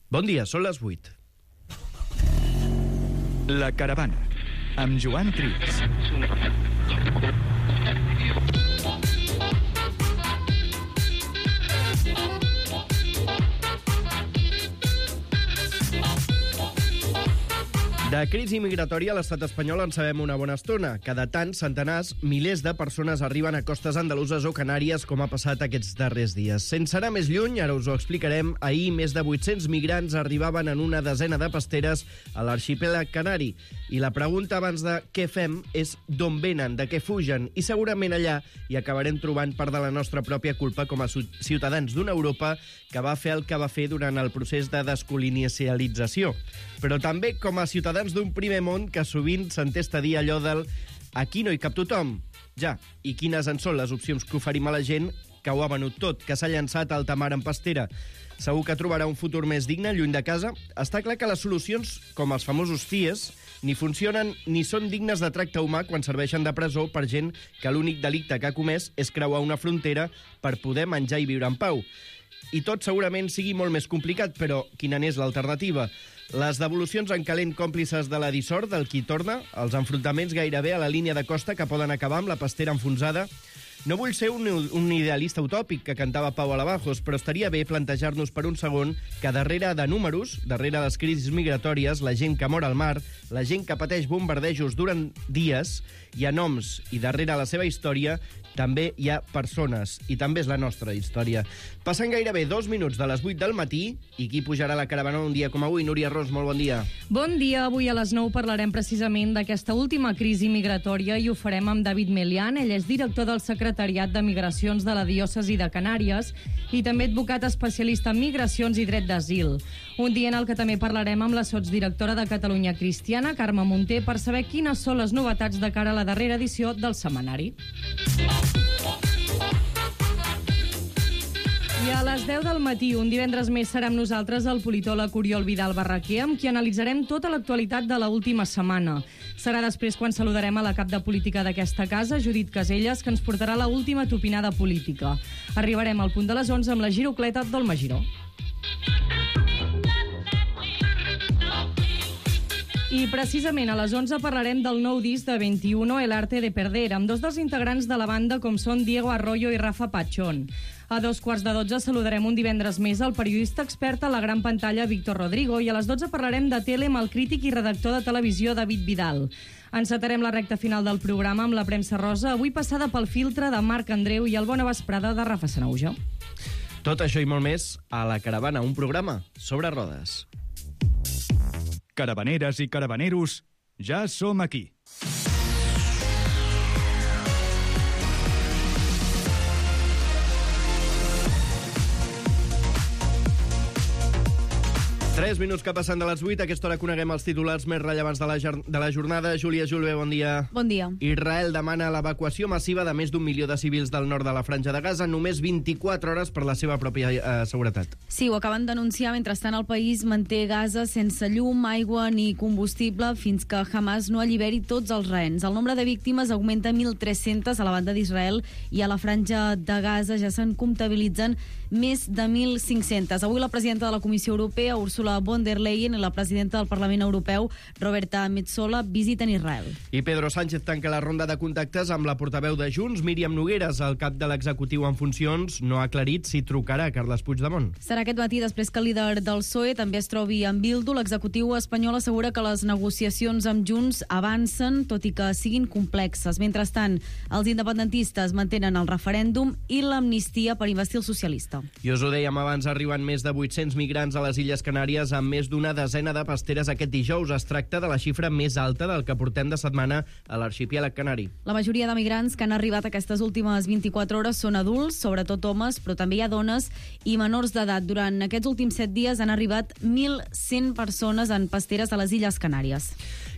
Bon dia, són les 8. La Caravana, amb Joan Trias. De crisi migratòria a l'estat espanyol en sabem una bona estona. Cada tant, centenars, milers de persones arriben a costes andaluses o canàries, com ha passat aquests darrers dies. Sense anar més lluny, ara us ho explicarem, ahir més de 800 migrants arribaven en una desena de pasteres a l'arxipèlag canari. I la pregunta abans de què fem és d'on venen, de què fugen, i segurament allà hi acabarem trobant part de la nostra pròpia culpa com a ciutadans d'una Europa que va fer el que va fer durant el procés de descolonialització. Però també com a ciutadans d'un primer món que sovint s'entesta a dir allò del «aquí no hi cap tothom». Ja, i quines en són les opcions que oferim a la gent que ho ha venut tot, que s'ha llançat a alta mar en pastera? Segur que trobarà un futur més digne, lluny de casa? Està clar que les solucions, com els famosos CIES, ni funcionen ni són dignes de tracte humà quan serveixen de presó per gent que l'únic delicte que ha comès és creuar una frontera per poder menjar i viure en pau. I tot segurament sigui molt més complicat, però quina n'és l'alternativa? Les devolucions en calent còmplices de la dissort del qui torna, els enfrontaments gairebé a la línia de costa que poden acabar amb la pastera enfonsada. No vull ser un idealista utòpic que cantava Pau Alabajos, però estaria bé plantejar-nos per un segon que darrere de números, darrere les crisis migratòries, la gent que mor al mar, la gent que pateix bombardejos durant dies, hi ha noms, i darrere la seva història també hi ha persones, i també és la nostra història. Passen gairebé 2 minuts de les 8 del matí, i qui pujarà a la caravana un dia com avui? Núria Ros, molt bon dia. Bon dia, avui a les 9 parlarem precisament d'aquesta última crisi migratòria i ho farem amb David Melián. Ell és director del Secretariat de Migracions de la Diòcesi de Canàries i també advocat especialista en migracions i dret d'asil. Un dia en el que també parlarem amb la sotsdirectora de Catalunya Cristiana, Carme Munté, per saber quines són les novetats de cara a la darrera edició del setmanari. I a les 10 del matí, un divendres més, serà amb nosaltres el politòleg Oriol Vidal Barraquer, amb qui analitzarem tota l'actualitat de l'última setmana. Serà després quan saludarem a la cap de política d'aquesta casa, Judit Caselles, que ens portarà la última topinada política. Arribarem al punt de les 11 amb la girocleta d'Olma Giró. I precisament a les 11 parlarem del nou disc de 21, El arte de perder, amb dos dels integrants de la banda com són Diego Arroyo i Rafa Pachón. A 2:15 saludarem un divendres més el periodista expert a la gran pantalla Víctor Rodrigo i a les 12 parlarem de tele amb el crític i redactor de televisió David Vidal. Encetarem la recta final del programa amb la premsa rosa, avui passada pel filtre de Marc Andreu i el Bona Vesprada de Rafa Sanauja. Tot això i molt més a La Caravana, un programa sobre rodes. Caravaneres i caravaneros, ja som aquí. Tres minuts que passen de les 8. A aquesta hora coneguem els titulars més rellevants de la jornada. Júlia Julve, bon dia. Bon dia. Israel demana l'evacuació massiva de més d'1 milió de civils del nord de la Franja de Gaza en només 24 hores per la seva pròpia seguretat. Sí, ho acaben d'anunciar. Mentrestant, el país manté Gaza sense llum, aigua ni combustible fins que Hamas no alliberi tots els rehens. El nombre de víctimes augmenta 1.300 a la banda d'Israel i a la Franja de Gaza ja se'n comptabilitzen més de 1.500. Avui la presidenta de la Comissió Europea, Ursula von der Leyen, i la presidenta del Parlament Europeu, Roberta Metsola, visiten Israel. I Pedro Sánchez tanca la ronda de contactes amb la portaveu de Junts, Míriam Nogueras. El cap de l'executiu en funcions no ha aclarit si trucarà a Carles Puigdemont. Serà aquest matí, després que el líder del PSOE també es trobi amb Bildu. L'executiu espanyol assegura que les negociacions amb Junts avancen, tot i que siguin complexes. Mentrestant, els independentistes mantenen el referèndum i l'amnistia per investir el socialista. I us ho dèiem abans, arriben més de 800 migrants a les Illes Canàries amb més d'una desena de pasteres aquest dijous. Es tracta de la xifra més alta del que portem de setmana a l'arxipèlag canari. La majoria de migrants que han arribat aquestes últimes 24 hores són adults, sobretot homes, però també hi ha dones i menors d'edat. Durant aquests últims 7 dies han arribat 1.100 persones en pasteres a les Illes Canàries.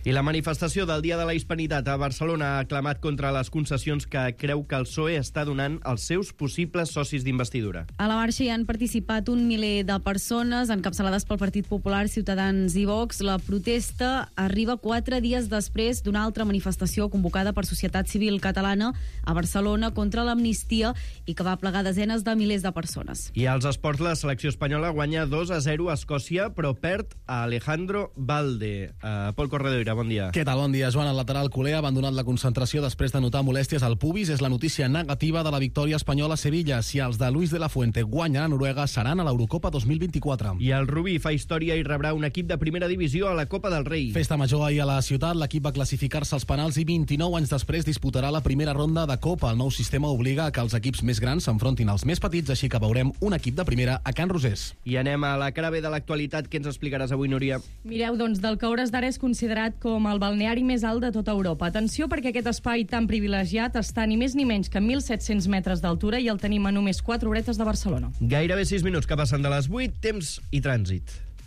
I la manifestació del Dia de la Hispanitat a Barcelona ha aclamat contra les concessions que creu que el PSOE està donant als seus possibles socis d'investidura. A la marxa hi han participat un miler de persones, encapçalades pel Partit Popular, Ciutadans i Vox. La protesta arriba 4 dies després d'una altra manifestació convocada per Societat Civil Catalana a Barcelona contra l'amnistia i que va plegar desenes de milers de persones. I als esports, la selecció espanyola guanya 2-0 a Escòcia, però perd a Alejandro Balde. Pol Corredoira, bon dia. Què tal? Bon dia, Joan. El lateral culer ha abandonat la concentració després de notar molèsties al pubis. És la notícia negativa de la victòria espanyola a Sevilla. Si els de Luis de la Fuente guanyen a Noruega, seran a l'Eurocopa 2024. I el Rubí fa història i rebrà un equip de primera divisió a la Copa del Rei. Festa major ahir a la ciutat. L'equip va classificar-se als penals i 29 anys després disputarà la primera ronda de Copa. El nou sistema obliga a que els equips més grans s'enfrontin als més petits, així que veurem un equip de primera a Can Rosés. I anem a la cara B de l'actualitat. Què ens explicaràs avui, Núria? Mireu, doncs, del que a hores d'ara és considerat com el balneari més alt de tota Europa. Atenció, perquè aquest espai tan privilegiat està ni més ni menys que a 1.700 metres d'altura i el tenim a només 4 horetes de Barcelona. Gairebé 6 minuts que passen de les 8, temps i trànsit.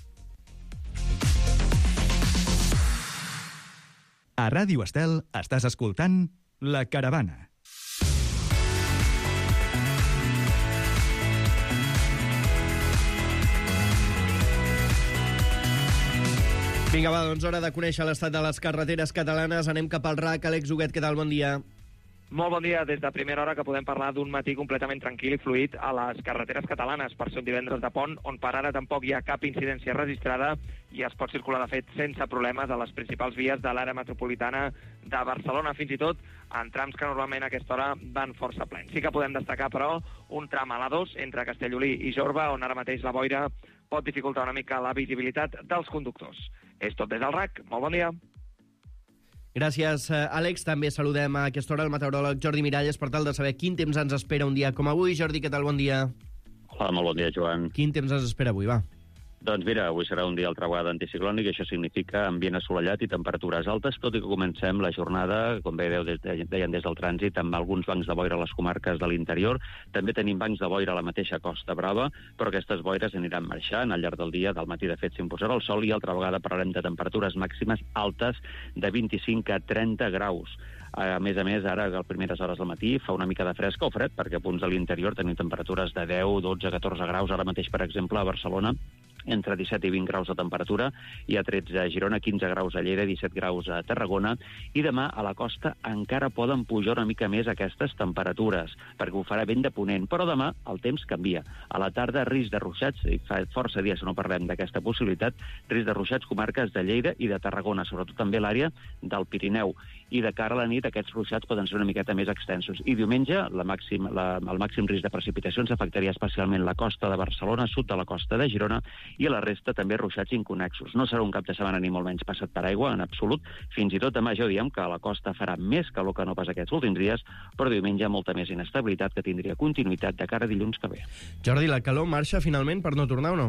A Ràdio Estel estàs escoltant La Caravana. Vinga, va, doncs hora de conèixer l'estat de les carreteres catalanes. Anem cap al RAC. Àlex Huguet, què tal? Bon dia. Molt bon dia. Des de primera hora que podem parlar d'un matí completament tranquil i fluid a les carreteres catalanes, per ser un divendres de pont, on per ara tampoc hi ha cap incidència registrada i es pot circular, de fet, sense problemes a les principals vies de l'àrea metropolitana de Barcelona, fins i tot en trams que normalment a aquesta hora van força plens. Sí que podem destacar, però, un tram a l'A2 entre Castellolí i Jorba, on ara mateix la boira pot dificultar una mica la visibilitat dels conductors. És tot des del RAC. Molt bon dia. Gràcies, Àlex. També saludem a aquesta hora el meteoròleg Jordi Miralles per tal de saber quin temps ens espera un dia com avui. Jordi, què tal? Bon dia. Hola, molt bon dia, Joan. Quin temps ens espera avui, va? Doncs mira, avui serà un dia altra vegada anticiclònic, això significa ambient assolellat i temperatures altes, tot i que comencem la jornada, com bé deien des del trànsit, amb alguns bancs de boira a les comarques de l'interior. També tenim bancs de boira a la mateixa Costa Brava, però aquestes boires aniran marxant al llarg del dia. Del matí, de fet, s'imposarà el sol i altra vegada parlarem de temperatures màximes altes de 25 a 30 graus. A més, ara, a primeres hores del matí, fa una mica de fresca o fred, perquè a punts de l'interior tenim temperatures de 10, 12, 14 graus. Ara mateix, per exemple, a Barcelona, entre 17 i 20 graus de temperatura, hi ha 13 a Girona, 15 graus a Lleida, 17 graus a Tarragona, i demà a la costa encara poden pujar una mica més aquestes temperatures, perquè ho farà vent de ponent, però demà el temps canvia. A la tarda, risc de ruixats, i fa força dies que no parlem d'aquesta possibilitat, risc de ruixats comarques de Lleida i de Tarragona, sobretot també l'àrea del Pirineu, i de cara a la nit aquests ruixats poden ser una miqueta més extensos. I diumenge el màxim risc de precipitacions afectaria especialment la costa de Barcelona, sud de la costa de Girona, i a la resta també ruixats inconexos. No serà un cap de setmana ni molt menys passat per aigua, en absolut. Fins i tot demà ja ho diem que a la costa farà més calor que no pas aquests últims dies, però diumenge molta més inestabilitat que tindria continuïtat de cara a dilluns que ve. Jordi, la calor marxa finalment per no tornar o no?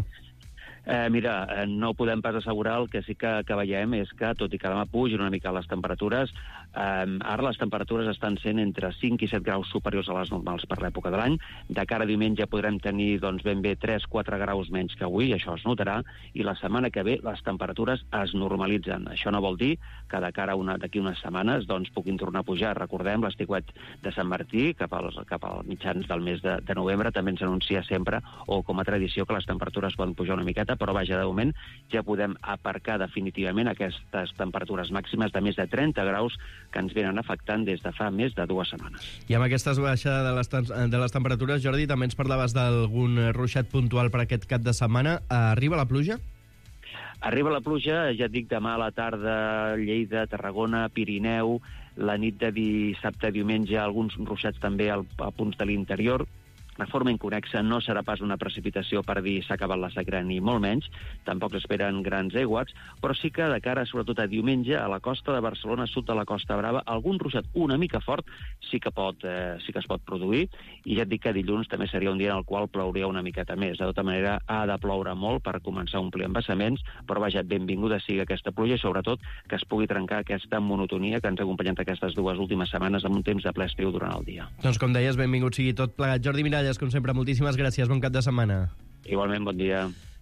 Mira, no podem pas assegurar. El que sí que veiem és que, tot i que demà pugin una mica les temperatures, ara les temperatures estan sent entre 5 i 7 graus superiors a les normals per l'època de l'any. De cara a diumenge podrem tenir ben bé 3-4 graus menys que avui, això es notarà, i la setmana que ve les temperatures es normalitzen. Això no vol dir que de cara d'aquí unes setmanes puguin tornar a pujar. Recordem l'estiuet de Sant Martí, cap als mitjans del mes de novembre, també ens anuncia sempre, o com a tradició, que les temperatures poden pujar una miqueta, però vaja, de moment ja podem aparcar definitivament aquestes temperatures màximes de més de 30 graus que ens venen afectant des de fa més de 2 setmanes. I amb aquesta baixada de les temperatures, Jordi, també ens parlaves d'algun ruixat puntual per aquest cap de setmana. Arriba la pluja? Arriba la pluja, ja et dic, demà a la tarda, Lleida, Tarragona, Pirineu, la nit de dissabte, diumenge, alguns ruixats també a punts de l'interior. De forma inconexa, no serà pas una precipitació per dir s'ha acabat la sequera, ni molt menys, tampoc s'esperen grans aiguats, però sí que de cara, sobretot a diumenge, a la costa de Barcelona, sud de la Costa Brava, algun ruixat una mica fort sí que es pot produir, i ja et dic que dilluns també seria un dia en el qual plouria una miqueta més. De tota manera, ha de ploure molt per començar a omplir embassaments, però vaja, benvinguda sigui aquesta pluja i sobretot que es pugui trencar aquesta monotonia que ens ha acompanyat aquestes 2 últimes setmanes amb un temps de ple estiu durant el dia. Doncs com deies, benvingut sigui tot plegat. Jordi Miralles, com sempre, moltíssimes gràcies. Bon cap de setmana. Igualment, bon dia.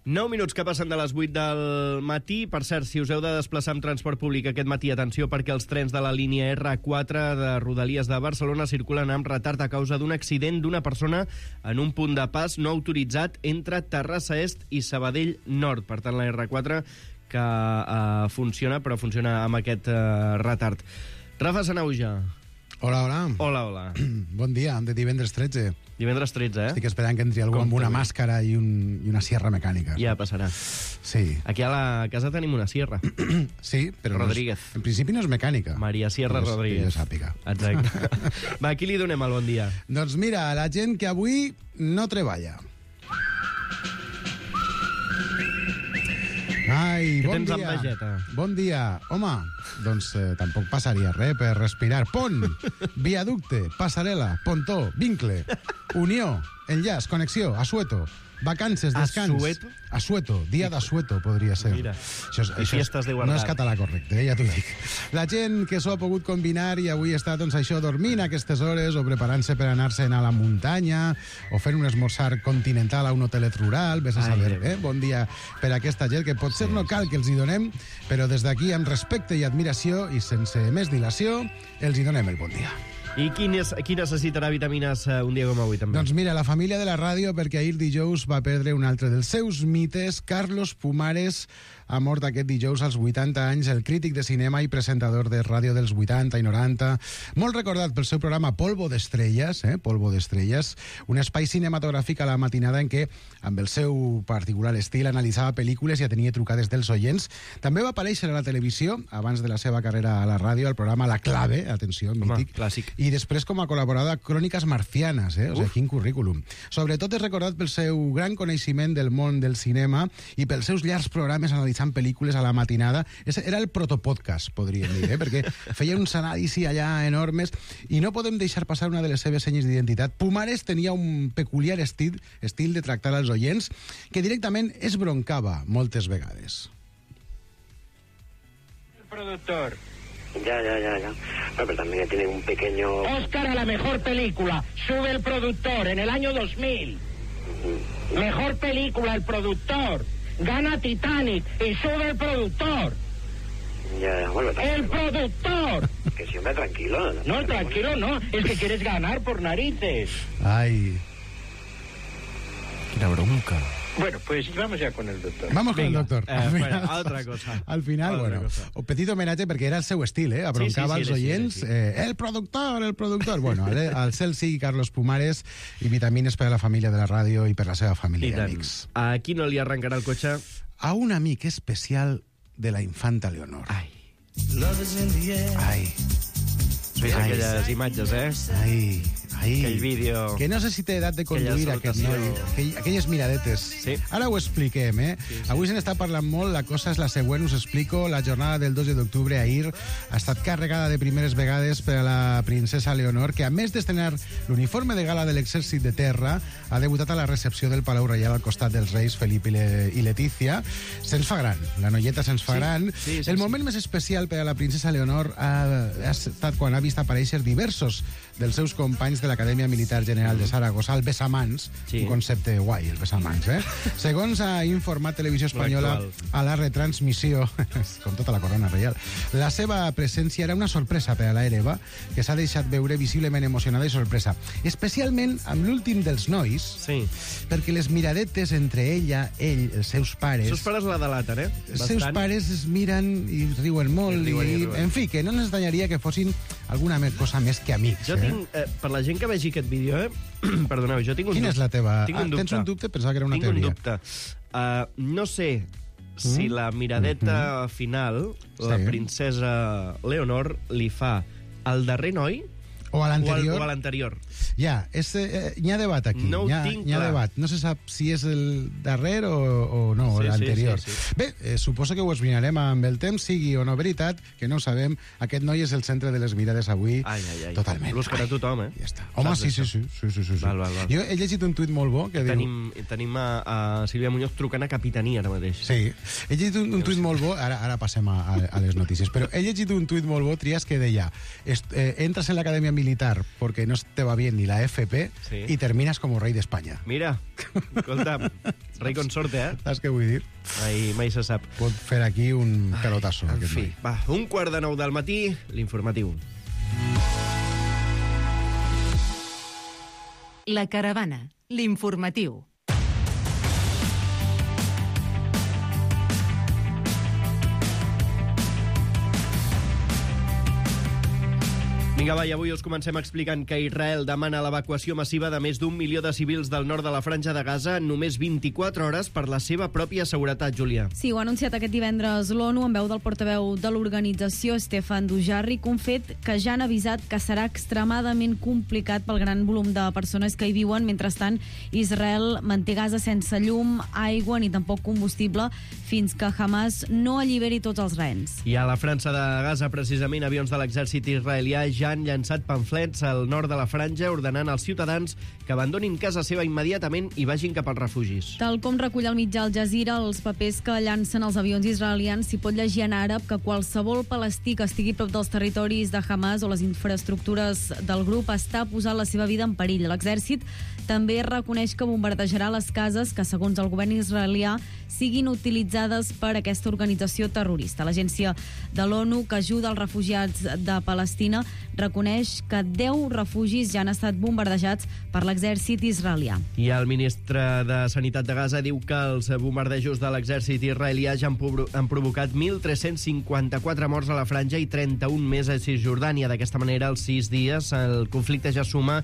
9 minuts que passen de les 8 del matí. Per cert, si us heu de desplaçar amb transport públic aquest matí, atenció, perquè els trens de la línia R4 de Rodalies de Barcelona circulen amb retard a causa d'un accident d'una persona en un punt de pas no autoritzat entre Terrassa Est i Sabadell Nord. Per tant, la R4 que funciona, però funciona amb aquest retard. Rafa Sanauja. Hola, hola. Hola, hola. Bon dia, de divendres 13. Divendres 13, eh? Estic esperant que entri algú amb una màscara i una sierra mecànica. Ja passarà. Sí. Aquí a la casa tenim una sierra. Sí, però Rodríguez. en principi no és mecànica. Maria Sierra Rodríguez. Que jo sàpiga. Exacte. Va, a qui li donem el bon dia? Doncs mira, la gent que avui no treballa. Ai, Què bon tens amb dia. vegeta? Bon dia. Home, doncs tampoc passaria res per respirar. Pont, viaducte, passarel·la, pontó, vincle, unió, enllaç, connexió, asueto, vacances, descans. Asueto? Asueto, dia d'asueto podria ser. Mira, això fiestes de guardar. no és català correcte, ja t'ho dic. La gent que s'ho ha pogut combinar i avui està, doncs, això, dormint a aquestes hores o preparant-se per anar-se'n a la muntanya o fent un esmorzar continental a un hotelet rural, vés a saber, Bon dia per a aquesta gent, que potser no cal que els hi donem, però des d'aquí, amb respecte i admiració i sense més dilació, els hi donem el bon dia. I qui necessitarà vitamines un dia com avui, també? Doncs mira, la família de la ràdio, perquè ahir dijous va perdre un altre dels seus mites. Carlos Pumares ha mort aquest dijous als 80 anys, el crític de cinema i presentador de ràdio dels 80 i 90, molt recordat pel seu programa Polvo d'Estrelles, Polvo d'Estrelles, un espai cinematogràfic a la matinada en què, amb el seu particular estil, analitzava pel·lícules i atenia trucades dels oients. També va aparèixer a la televisió, abans de la seva carrera a la ràdio, al programa La Clave, atenció, mític, clàssic. i després com a col·laborador a Cròniques Marcianes, o sigui, quin currículum. Sobretot és recordat pel seu gran coneixement del món del cinema i pels seus llargs programes analitzant pel·lícules a la matinada. Era el protopodcast, podríem dir, perquè feia uns anàlisis allà enormes i no podem deixar passar una de les seves senyes d'identitat. Pumares tenia un peculiar estil de tractar als oients que directament es broncava moltes vegades. El productor. Ya. Bueno, pero también tiene un pequeño... Oscar a la mejor película. Sube el productor en el año 2000. Mejor película, el productor. Gana Titanic y sube el productor. Ya, bueno, ¡El productor! Que siempre tranquilo. No, tranquilo no. Es que quieres ganar por narices. Ai... Quina bronca. Bueno, pues vamos ya con el doctor. Vamos con el doctor. Bueno, altra cosa. Al final, Altra bueno, cosa. un petit homenatge perquè era el seu estil, abroncava els oients. Sí. El productor. Bueno, al cel sigui Carlos Pumares i vitamines per a la família de la ràdio i per la seva família i amics. A qui no li arrencarà el cotxe? A un amic especial de la infanta Leonor. Ai. Ai. Veus aquelles imatges, Ai. Aquell vídeo... Que no sé si té edat de conduir aquest noi. Aquelles miradetes. Sí. Ara ho expliquem, Sí. Avui se n'està parlant molt, la cosa és la següent, us explico. La jornada del 12 d'octubre, ahir, ha estat carregada de primeres vegades per a la princesa Leonor, que a més d'estrenar l'uniforme de gala de l'exèrcit de terra, ha debutat a la recepció del Palau Reial al costat dels reis Felip i Letícia. Se'ns fa gran, la noieta se'ns fa gran. El moment més especial per a la princesa Leonor ha estat quan ha vist aparèixer diversos dels seus companys de l'Acadèmia Militar General de Saragossa, el besamans, un concepte guai, el besamans, Segons ha informat Televisió Espanyola a la retransmissió, com tota la corona reial, la seva presència era una sorpresa per a la Hereva, que s'ha deixat veure visiblement emocionada i sorpresa, especialment amb l'últim dels nois, perquè les miradetes entre ella, ell, els seus pares... Els seus pares la delaten, Els seus pares es miren i riuen molt, en fi, que no ens estranyaria que fossin alguna cosa més que amics. Jo tinc, per la gent que vegi aquest vídeo, perdoneu, jo tinc un dubte. Quina és la teva? Tinc un dubte. Tens un dubte? Pensava que era una teoria. Tinc un dubte. No sé si la miradeta final, la princesa Leonor, li fa al darrer noi o a l'anterior. O a l'anterior. Ja, n'hi ha debat aquí. No ho tinc clar. Debat. No se sap si és el darrer o no, l'anterior. Sí. Bé, suposo que ho esbrinarem amb el temps, sigui o no veritat, que no ho sabem. Aquest noi és el centre de les mirades avui. Totalment. L'Òscar a tothom, Ja està. Home, sí. Val. Jo he llegit un tuit molt bo que diu... Tenim a Sílvia Muñoz trucant a Capitania ara mateix. Sí. He llegit un tuit molt bo, ara passem a les notícies, però he llegit un tuit molt bo, Trias, que deia entres en l'Acadèmia Militar militar porque no te va bien ni la FP y terminas como rey de España. Mira, escolta, rei consorte, Saps què vull dir? Mai se sap. Pot fer aquí un pelotasso. En fi, va, 1:15 del matí, l'informatiu. La Caravana, l'informatiu. Vinga, va, i avui us comencem explicant que Israel demana l'evacuació massiva de més d'1 milió de civils del nord de la Franja de Gaza en només 24 hores per la seva pròpia seguretat, Júlia. Sí, ho ha anunciat aquest divendres l'ONU en veu del portaveu de l'organització, Stefan Dujarric, un fet que ja han avisat que serà extremadament complicat pel gran volum de persones que hi viuen. Mentrestant, Israel manté Gaza sense llum, aigua ni tampoc combustible fins que Hamas no alliberi tots els rehens. I a la França de Gaza, precisament, avions de l'exèrcit israelià ja han llançat pamflets al nord de la Franja ordenant als ciutadans que abandonin casa seva immediatament i vagin cap als refugis. Tal com recull el mitjà Al Jazeera, els papers que llancen els avions israelians s'hi pot llegir en àrab que qualsevol palestí que estigui prop dels territoris de Hamas o les infraestructures del grup està posant la seva vida en perill. L'exèrcit també reconeix que bombardejarà les cases que, segons el govern israelià, siguin utilitzades per aquesta organització terrorista. L'agència de l'ONU que ajuda els refugiats de Palestina reconeix que 10 refugis ja han estat bombardejats per l'exèrcit israelià. I el ministre de Sanitat de Gaza diu que els bombardejos de l'exèrcit israelià ja han provocat 1.354 morts a la Franja i 31 més a Cisjordània. D'aquesta manera, als 6 dies, el conflicte ja suma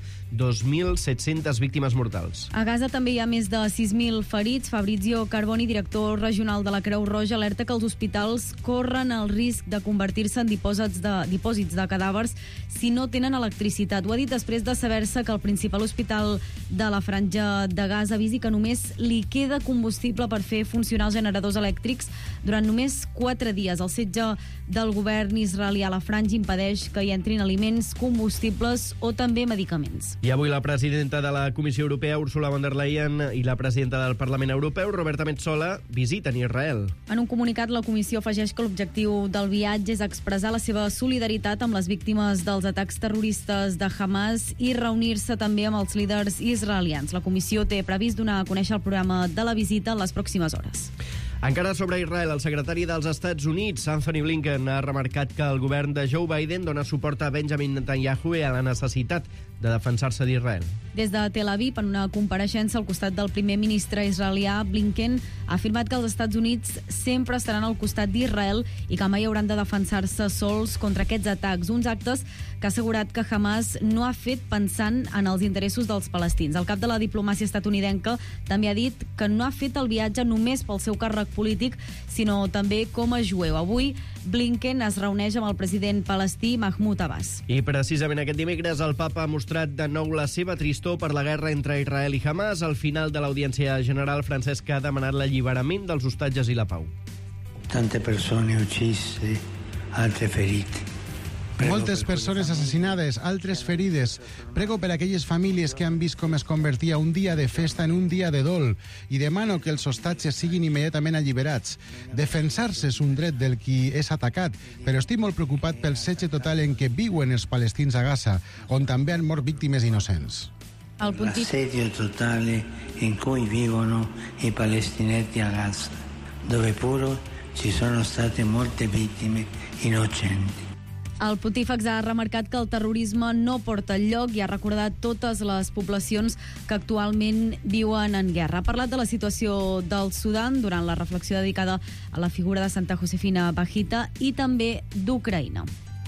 2.700 víctimes mortals. A Gaza també hi ha més de 6.000 ferits. Fabrizio Carboni, director regional de la Creu Roja, alerta que els hospitals corren el risc de convertir-se en dipòsits de cadàvers si no tenen electricitat. Ho ha dit després de saber-se que el principal hospital de la Franja de Gaza avisi que només li queda combustible per fer funcionar els generadors elèctrics durant només 4 dies. El setge del govern israelià a la Franja impedeix que hi entrin aliments, combustibles o també medicaments. I avui la presidenta de la Comissió Europea, Ursula von der Leyen, i la presidenta del Parlament Europeu, Roberta Metsola, visiten Israel. En un comunicat, la comissió afegeix que l'objectiu del viatge és expressar la seva solidaritat amb les víctimes dels atacs terroristes de Hamas i reunir-se també amb els líders israelians. La comissió té previst donar a conèixer el programa de la visita en les pròximes hores. Encara sobre Israel, el secretari dels Estats Units, Anthony Blinken, ha remarcat que el govern de Joe Biden dona suport a Benjamin Netanyahu i a la necessitat de defensar-se d'Israel. Des de Tel Aviv, en una compareixença al costat del primer ministre israelià, Blinken ha afirmat que els Estats Units sempre estaran al costat d'Israel i que mai hauran de defensar-se sols contra aquests atacs. Uns actes que ha assegurat que Hamas no ha fet pensant en els interessos dels palestins. El cap de la diplomàcia estatunidenca també ha dit que no ha fet el viatge només pel seu càrrec polític, sinó també com a jueu. Avui, Blinken es reuneix amb el president palestí Mahmoud Abbas. I precisament aquest dimecres el papa ha mostrat de nou la seva tristor per la guerra entre Israel i Hamas. Al final de l'Audiència General, Francesc ha demanat l'alliberament dels ostatges i la pau. Tante persone uccise, altre ferite. Moltes persones assassinades, altres ferides. Prego per aquelles famílies que han vist com es convertia un dia de festa en un dia de dol i demano que els ostatges siguin immediatament alliberats. Defensar-se és un dret del qui és atacat, però estic molt preocupat pel setge total en què viuen els palestins a Gaza, on també han mort víctimes innocents. L'assedio totale in cui vivono i palestinetti a Gaza, dove pure ci sono state molte vittime innocenti. El pontífex ha remarcat que el terrorisme no porta enlloc i ha recordat totes les poblacions que actualment viuen en guerra. Ha parlat de la situació del Sudan durant la reflexió dedicada a la figura de Santa Josefina Bajita i també d'Ucraïna.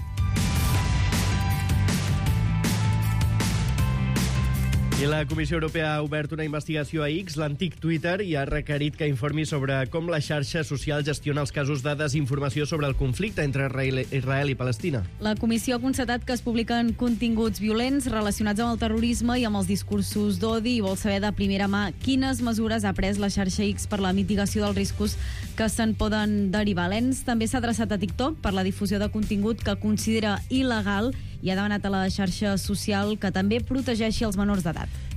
I la Comissió Europea ha obert una investigació a X, l'antic Twitter, i ha requerit que informi sobre com la xarxa social gestiona els casos de desinformació sobre el conflicte entre Israel i Palestina. La comissió ha constatat que es publiquen continguts violents relacionats amb el terrorisme i amb els discursos d'odi i vol saber de primera mà quines mesures ha pres la xarxa X per la mitigació dels riscos que se'n poden derivar. L'ENS també s'ha adreçat a TikTok per la difusió de contingut que considera il·legal i ha demanat a la xarxa social que també protegeixi els menors d'edat.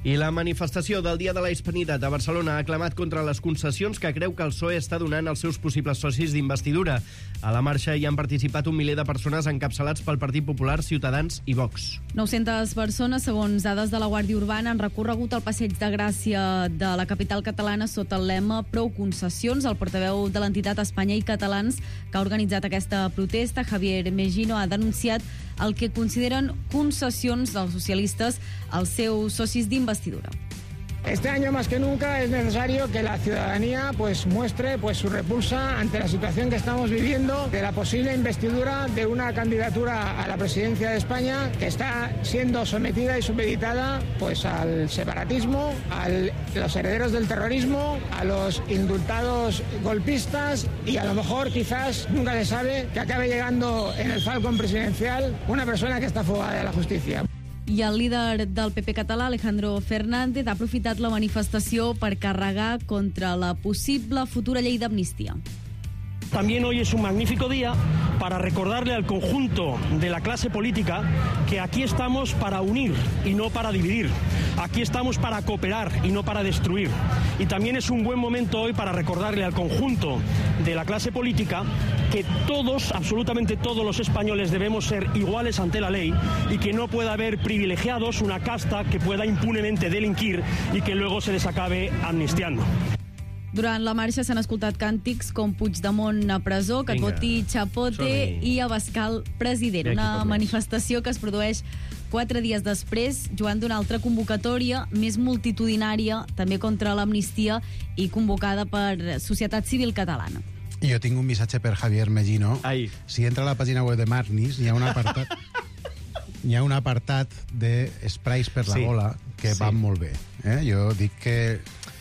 I la manifestació del Dia de la Hispanitat a Barcelona ha aclamat contra les concessions que creu que el PSOE està donant als seus possibles socis d'investidura. A la marxa hi han participat 1 miler de persones encapçalats pel Partit Popular, Ciutadans i Vox. 900 persones, segons dades de la Guàrdia Urbana, han recorregut el Passeig de Gràcia de la capital catalana sota el lema Prou concessions. El portaveu de l'entitat Espanya i Catalans, que ha organitzat aquesta protesta, Javier Megino, ha denunciat el que consideren concessions dels socialistes als seus socis d'investidura. Este año más que nunca es necesario que la ciudadanía muestre su repulsa ante la situación que estamos viviendo de la posible investidura de una candidatura a la presidencia de España que está siendo sometida y supeditada al separatismo, a los herederos del terrorismo, a los indultados golpistas y a lo mejor quizás nunca se sabe que acabe llegando en el falcón presidencial una persona que está fugada de la justicia. I el líder del PP català, Alejandro Fernández, ha aprofitat la manifestació per carregar contra la possible futura llei d'amnistia. También hoy es un magnífico día para recordarle al conjunto de la clase política que aquí estamos para unir y no para dividir. Aquí estamos para cooperar y no para destruir. Y también es un buen momento hoy para recordarle al conjunto de la clase política que todos, absolutamente todos los españoles debemos ser iguales ante la ley y que no pueda haber privilegiados, una casta que pueda impunemente delinquir y que luego se les acabe amnistiando. Durant la marxa s'han escoltat càntics com Puigdemont a presó, que et voti Chapote i Abascal president. Una manifestació que es produeix 4 dies després, Joan, d'una altra convocatòria més multitudinària, també contra l'amnistia i convocada per Societat Civil Catalana. I jo tinc un missatge per Javier Megino. Si entra a la pàgina web de Marnis, hi ha un apartat hi ha un apartat de sprays per la gola que van molt bé. Jo dic que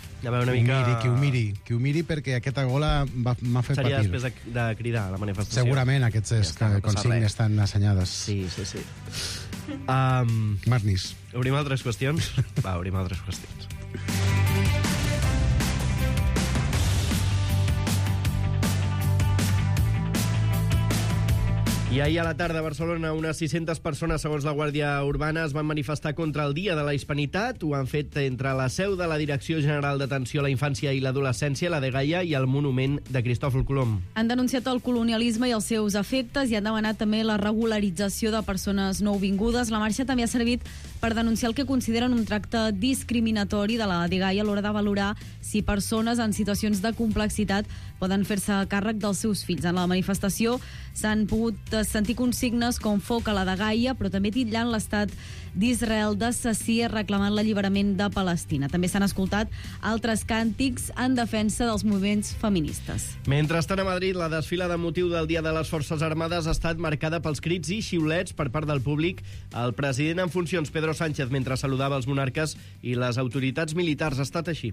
que ho miri perquè aquesta gola m'ha fet patir. Seria després de cridar a la manifestació. Segurament aquestes consignes estan assenyades. Sí. Marnis. Obrim altres qüestions? Va, obrim altres qüestions. I ahir a la tarda a Barcelona unes 600 persones, segons la Guàrdia Urbana, es van manifestar contra el Dia de la Hispanitat. Ho han fet entre la seu de la Direcció General d'Atenció a la Infància i l'Adolescència, la DGAIA, i el Monument de Cristòfol Colom. Han denunciat el colonialisme i els seus efectes i han demanat també la regularització de persones nouvingudes. La marxa també ha servit per denunciar el que consideren un tracte discriminatori de la DGAIA a l'hora de valorar si persones en situacions de complexitat poden fer-se càrrec dels seus fills. En la manifestació s'han pogut sentir consignes com foc a la DGAIA, però també titllant l'estat d'Israel d'assassí, reclamant l'alliberament de Palestina. També s'han escoltat altres càntics en defensa dels moviments feministes. Mentrestant, a Madrid, la desfilada amb motiu del Dia de les Forces Armades ha estat marcada pels crits i xiulets per part del públic. El president en funcions, Pedro Sánchez, mentre saludava els monarques i les autoritats militars. Ha estat així.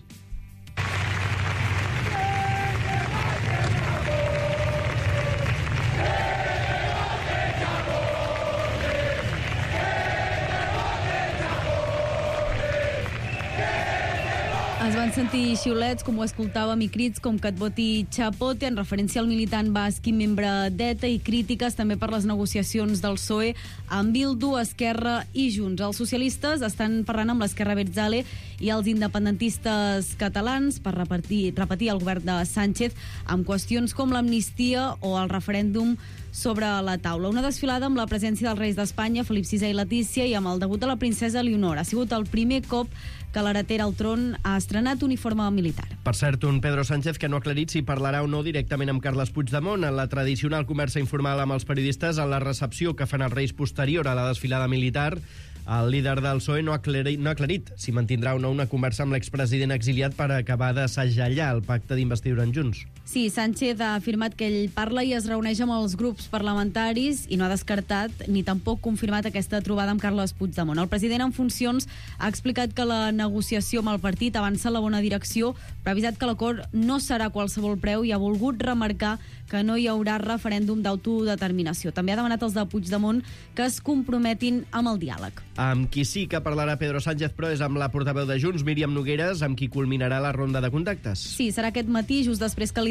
Es van sentir xiulets, com ho escoltàvem, i crits com que et voti Chapote, en referència al militant basc i membre d'ETA, i crítiques també per les negociacions del PSOE amb Bildu, Esquerra i Junts. Els socialistes estan parlant amb l'Esquerra Abertzale i els independentistes catalans per repetir el govern de Sánchez amb qüestions com l'amnistia o el referèndum sobre la taula. Una desfilada amb la presència dels reis d'Espanya, Felip VI i Letícia, i amb el debut de la princesa Leonor. Ha sigut el primer cop que l'heretera al tron ha estrenat uniforme militar. Per cert, un Pedro Sánchez que no ha aclarit si parlarà o no directament amb Carles Puigdemont. En la tradicional conversa informal amb els periodistes, en la recepció que fan els reis posterior a la desfilada militar, el líder del PSOE no ha aclarit si mantindrà o no una conversa amb l'expresident exiliat per acabar de segellar el pacte d'investidura en Junts. Sí, Sánchez ha afirmat que ell parla i es reuneix amb els grups parlamentaris i no ha descartat ni tampoc confirmat aquesta trobada amb Carles Puigdemont. El president en funcions ha explicat que la negociació amb el partit avança en la bona direcció, però ha avisat que l'acord no serà a qualsevol preu i ha volgut remarcar que no hi haurà referèndum d'autodeterminació. També ha demanat als de Puigdemont que es comprometin amb el diàleg. Amb qui sí que parlarà Pedro Sánchez, però, és amb la portaveu de Junts, Míriam Nogueras, amb qui culminarà la ronda de contactes. Sí, serà aquest matí, just després que el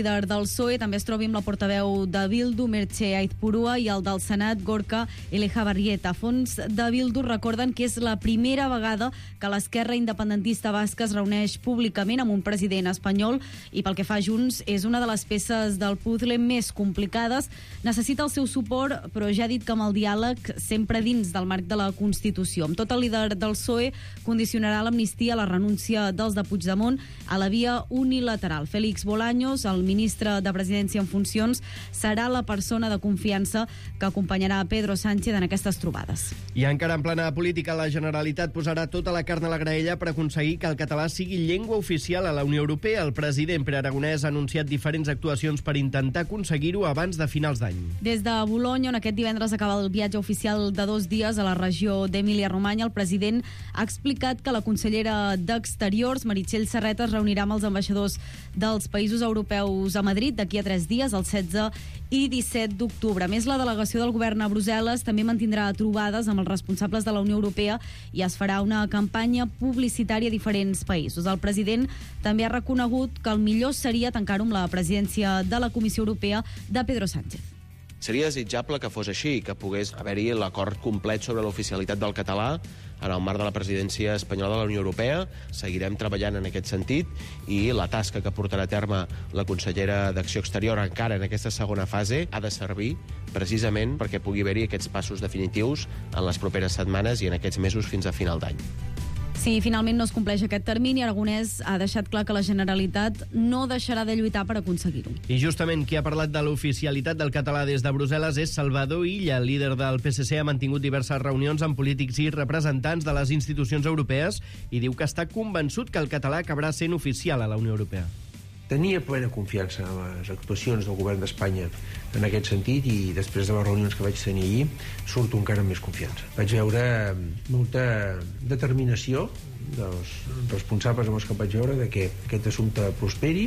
líder del PSOE, també es trobi amb la portaveu de Bildu, Merche Aizpurua, i el del Senat, Gorka Elejabarrieta. Fons de Bildu recorden que és la primera vegada que l'esquerra independentista basca es reuneix públicament amb un president espanyol, i pel que fa a Junts és una de les peces del puzzle més complicades. Necessita el seu suport, però ja ha dit que amb el diàleg sempre dins del marc de la Constitució. Amb tot, el líder del PSOE condicionarà l'amnistia a la renúncia dels de Puigdemont a la via unilateral. Félix Bolaños, el ministre de Presidència en funcions, serà la persona de confiança que acompanyarà a Pedro Sánchez en aquestes trobades. I encara en plana política, la Generalitat posarà tota la carn a la graella per aconseguir que el català sigui llengua oficial a la Unió Europea. El president Pere Aragonès ha anunciat diferents actuacions per intentar aconseguir-ho abans de finals d'any. Des de Bolonya, on aquest divendres acaba el viatge oficial de 2 dies a la regió d'Emília-Romanya, el president ha explicat que la consellera d'Exteriors, Meritxell Serret, es reunirà amb els ambaixadors dels països europeus a Madrid d'aquí a 3 dies, el 16 i 17 d'octubre. A més, la delegació del govern a Brussel·les també mantindrà trobades amb els responsables de la Unió Europea i es farà una campanya publicitària a diferents països. El president també ha reconegut que el millor seria tancar-ho amb la presidència de la Comissió Europea de Pedro Sánchez. Seria desitjable que fos així, que pogués haver-hi l'acord complet sobre l'oficialitat del català en el marc de la presidència espanyola de la Unió Europea. Seguirem treballant en aquest sentit i la tasca que portarà a terme la consellera d'Acció Exterior encara en aquesta segona fase ha de servir precisament perquè pugui haver-hi aquests passos definitius en les properes setmanes i en aquests mesos fins a final d'any. Si finalment no es compleix aquest termini, Aragonès ha deixat clar que la Generalitat no deixarà de lluitar per aconseguir-ho. I justament qui ha parlat de l'oficialitat del català des de Brussel·les és Salvador Illa. El líder del PSC ha mantingut diverses reunions amb polítics i representants de les institucions europees i diu que està convençut que el català acabarà sent oficial a la Unió Europea. Tenia plena confiança en les actuacions del govern d'Espanya en aquest sentit i després de les reunions que vaig tenir ahir surto encara amb més confiança. Vaig veure molta determinació dels responsables amb els que vaig veure de que aquest assumpte prosperi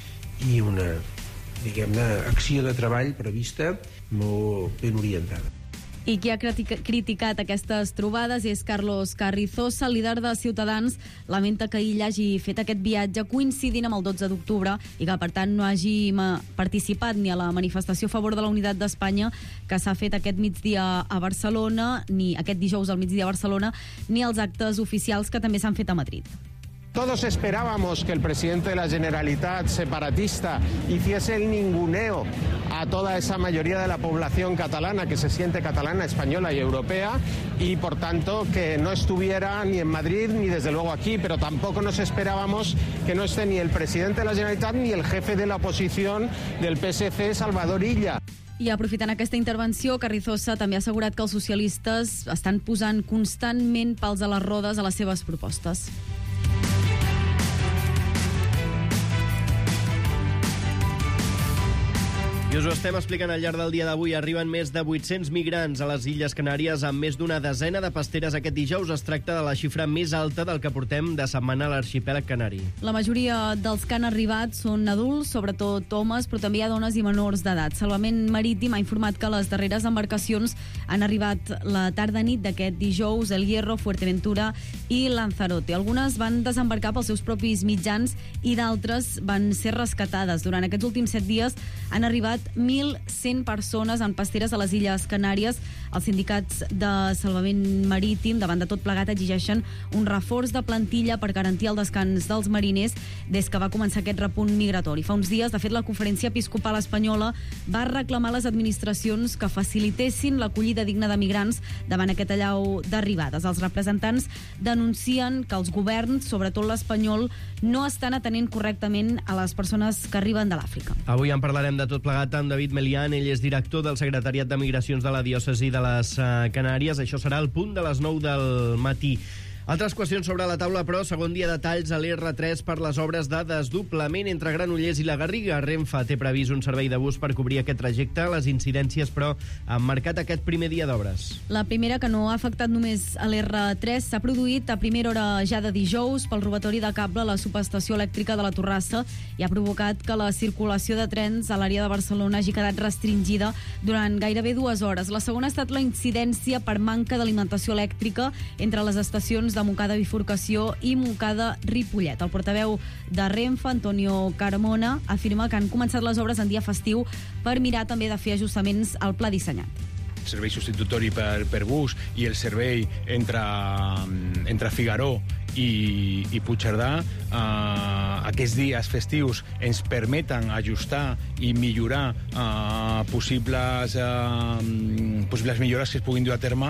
i una, diguem-ne, acció de treball prevista molt ben orientada. I qui ha criticat aquestes trobades és Carlos Carrizosa, el líder de Ciutadans. Lamenta que ell hagi fet aquest viatge coincidint amb el 12 d'octubre i que, per tant, no hagi participat ni a la manifestació a favor de la unitat d'Espanya que s'ha fet aquest migdia a Barcelona, ni aquest dijous al migdia a Barcelona, ni als actes oficials que també s'han fet a Madrid. Todos esperábamos que el presidente de la Generalitat separatista hiciese el ninguneo a toda esa mayoría de la población catalana que se siente catalana, española y europea y, por tanto, que no estuviera ni en Madrid ni desde luego aquí, pero tampoco nos esperábamos que no esté ni el presidente de la Generalitat ni el jefe de la oposición del PSC, Salvador Illa. I aprofitant aquesta intervenció, Carrizosa també ha assegurat que els socialistes estan posant constantment pals a les rodes a les seves propostes. I us ho estem explicant al llarg del dia d'avui. Arriben més de 800 migrants a les Illes Canàries amb més d'una desena de pasteres aquest dijous. Es tracta de la xifra més alta del que portem de setmana a l'arxipèlag canari. La majoria dels que han arribat són adults, sobretot homes, però també hi ha dones i menors d'edat. Salvament Marítim ha informat que les darreres embarcacions han arribat la tarda-nit d'aquest dijous, El Hierro, Fuerteventura i Lanzarote. Algunes van desembarcar pels seus propis mitjans i d'altres van ser rescatades. Durant aquests últims 7 dies han arribat 1.100 persones en pasteres a les Illes Canàries. Els sindicats de salvament marítim, davant de tot plegat, exigeixen un reforç de plantilla per garantir el descans dels mariners des que va començar aquest repunt migratori. Fa uns dies, de fet, la Conferència Episcopal Espanyola va reclamar a les administracions que facilitessin l'acollida digna de migrants davant aquest allau d'arribades. Els representants denuncien que els governs, sobretot l'espanyol, no estan atenent correctament a les persones que arriben de l'Àfrica. Avui en parlarem de tot plegat amb David Melián. Ell és director del Secretariat de Migracions de la Diòcesi de les Canàries. Això serà el punt de les 9 del matí. Altres qüestions sobre la taula, però, segon dia de talls a l'R3 per les obres de desdoblament entre Granollers i la Garriga. Renfe té previst un servei de bus per cobrir aquest trajecte. Les incidències, però, han marcat aquest primer dia d'obres. La primera, que no ha afectat només a l'R3, s'ha produït a primera hora ja de dijous pel robatori de cable a la subestació elèctrica de la Torrassa i ha provocat que la circulació de trens a l'àrea de Barcelona hagi quedat restringida durant gairebé 2 hores. La segona ha estat la incidència per manca d'alimentació elèctrica entre les estacions de Montcada Bifurcació i Montcada Ripollet. El portaveu de Renfe, Antonio Carmona, afirma que han començat les obres en dia festiu per mirar també de fer ajustaments al pla dissenyat. El servei substitutori per bus i el servei entre Figaró i Puigcerdà, aquests dies festius ens permeten ajustar i millorar possibles millores que es puguin dur a terme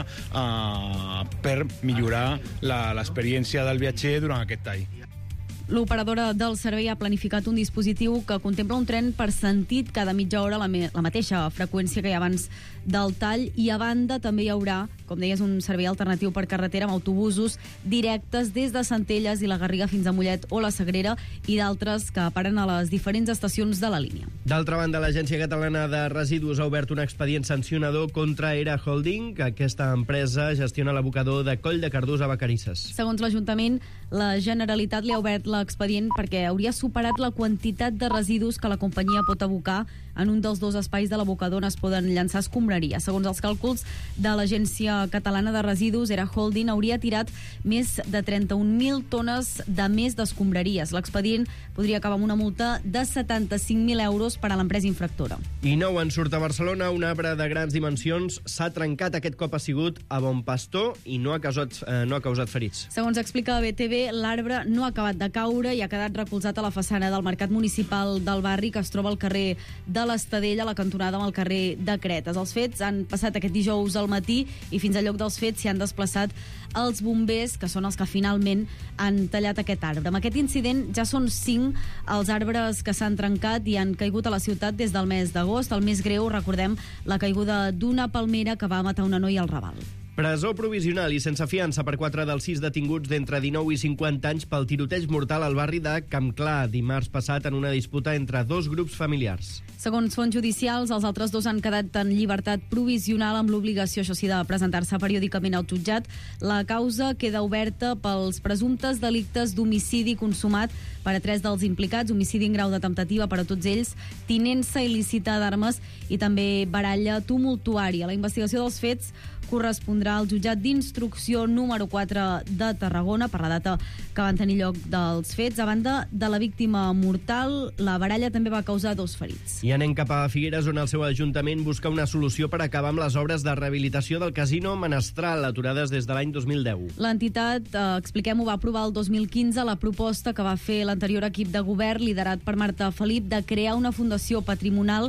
per millorar l'experiència del viatger durant aquest tall. L'operadora del servei ha planificat un dispositiu que contempla un tren per sentit cada mitja hora, la mateixa freqüència que hi ha abans del tall, i a banda també hi haurà, com deies, un servei alternatiu per carretera amb autobusos directes des de Centelles i la Garriga fins a Mollet o la Sagrera i d'altres que paren a les diferents estacions de la línia. D'altra banda, l'Agència Catalana de Residus ha obert un expedient sancionador contra Era Holding, que aquesta empresa gestiona l'abocador de Coll de Cardús a Vacarisses. Segons l'Ajuntament, la Generalitat li ha obert l'expedient perquè hauria superat la quantitat de residus que la companyia pot abocar en un dels dos espais de l'abocador on es poden llançar escombraries. Segons els càlculs de l'Agència Catalana de Residus, Era Holding hauria tirat més de 31.000 tones de més d'escombraries. L'expedient podria acabar amb una multa de 75.000 euros per a l'empresa infractora. I nou en surt a Barcelona, un arbre de grans dimensions s'ha trencat. Aquest cop ha sigut a Bon Pastor i no ha causat ferits. Segons explica BTV, l'arbre no ha acabat de caure i ha quedat recolzat a la façana del Mercat Municipal del barri, que es troba al carrer de l'Estadella, a la cantonada amb el carrer de Cretes. Els fets han passat aquest dijous al matí i fins al lloc dels fets s'hi han desplaçat els bombers, que són els que finalment han tallat aquest arbre. Amb aquest incident ja són 5 els arbres que s'han trencat i han caigut a la ciutat des del mes d'agost. El més greu, recordem, la caiguda d'una palmera que va matar una noia al Raval. Presó provisional i sense fiança per 4 dels 6 detinguts d'entre 19 i 50 anys pel tiroteig mortal al barri de Campclar dimarts passat en una disputa entre dos grups familiars. Segons fonts judicials, els altres dos han quedat en llibertat provisional amb l'obligació, això sí, de presentar-se periòdicament al jutjat. La causa queda oberta pels presumptes delictes d'homicidi consumat per a 3 dels implicats, homicidi en grau de temptativa per a tots ells, tinença il·lícita d'armes i també baralla tumultuària. La investigació dels fets correspondrà al jutjat d'instrucció número 4 de Tarragona per la data que van tenir lloc dels fets. A banda de la víctima mortal, la baralla també va causar 2 ferits. I anem cap a Figueres, on el seu ajuntament busca una solució per acabar amb les obres de rehabilitació del casino Menestral, aturades des de l'any 2010. L'entitat, expliquem-ho, va aprovar el 2015 la proposta que va fer l'anterior equip de govern, liderat per Marta Felip, de crear una fundació patrimonial.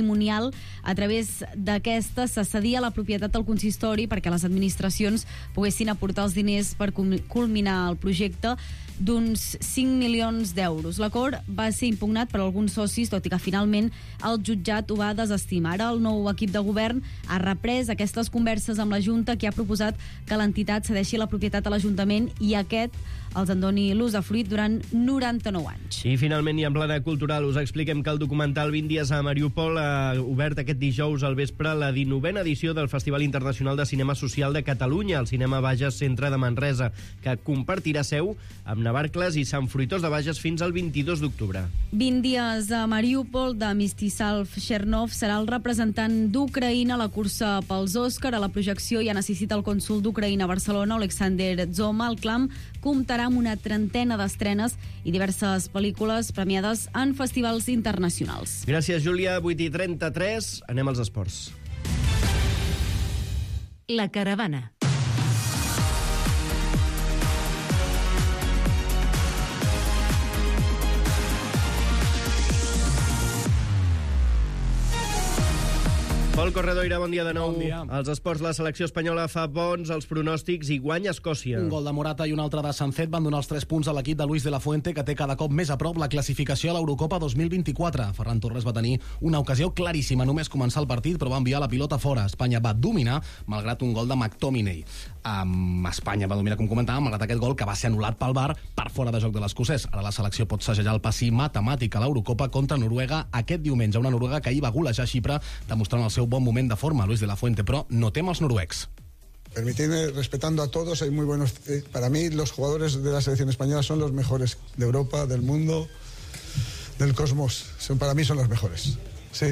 A través d'aquesta se cedia la propietat al consistori perquè les administracions poguessin aportar els diners per culminar el projecte d'uns 5 milions d'euros. L'acord va ser impugnat per alguns socis, tot i que finalment el jutjat ho va desestimar. Ara el nou equip de govern ha reprès aquestes converses amb la Junta, que ha proposat que l'entitat cedeixi la propietat a l'Ajuntament i aquest els en doni l'usdefruit durant 99 anys. I finalment, i en plana cultural, us expliquem que el documental 20 dies a Mariupol ha obert aquest dijous al vespre la 19a edició del Festival Internacional de Cinema Social de Catalunya, al Cinema Bages Centre de Manresa, que compartirà seu amb Navarcles i Sant Fruitós de Bages fins al 22 d'octubre. 20 dies a Mariupol, de Mstislav Chernov serà el representant d'Ucraïna a la cursa pels Òscar. A la projecció ja necessita el cònsol d'Ucraïna a Barcelona, Alexander Zoma. El clam comptarà amb una trentena d'estrenes i diverses pel·lícules premiades en festivals internacionals. Gràcies, Júlia. 8:33. Anem als esports. La Caravana. Pol Corredoira, bon dia de nou. Bon dia. Als esports, la selecció espanyola fa bons els pronòstics i guanya Escòcia. Un gol de Morata i un altre de Sancet van donar els 3 punts a l'equip de Luis de la Fuente, que té cada cop més a prop la classificació a l'Eurocopa 2024. Ferran Torres va tenir una ocasió claríssima només començar el partit, però va enviar la pilota fora. Espanya va dominar, malgrat un gol de McTominay. Espanya va dominar, com comentàvem, malgrat aquest gol que va ser anul·lat pel VAR per fora de joc de l'escocès. Ara la selecció pot segellar el passi matemàtic a l'Eurocopa contra Noruega aquest diumenge. Una Noruega que ahir va golejar Xipre, demostrant el seu bon moment de forma. Luis de la Fuente, però no tem els noruecs. Permitidme, respetando a todos, hay muy buenos. Para mí, los jugadores de la selección española son los mejores de Europa, del mundo, del cosmos. Para mí son los mejores. Sí.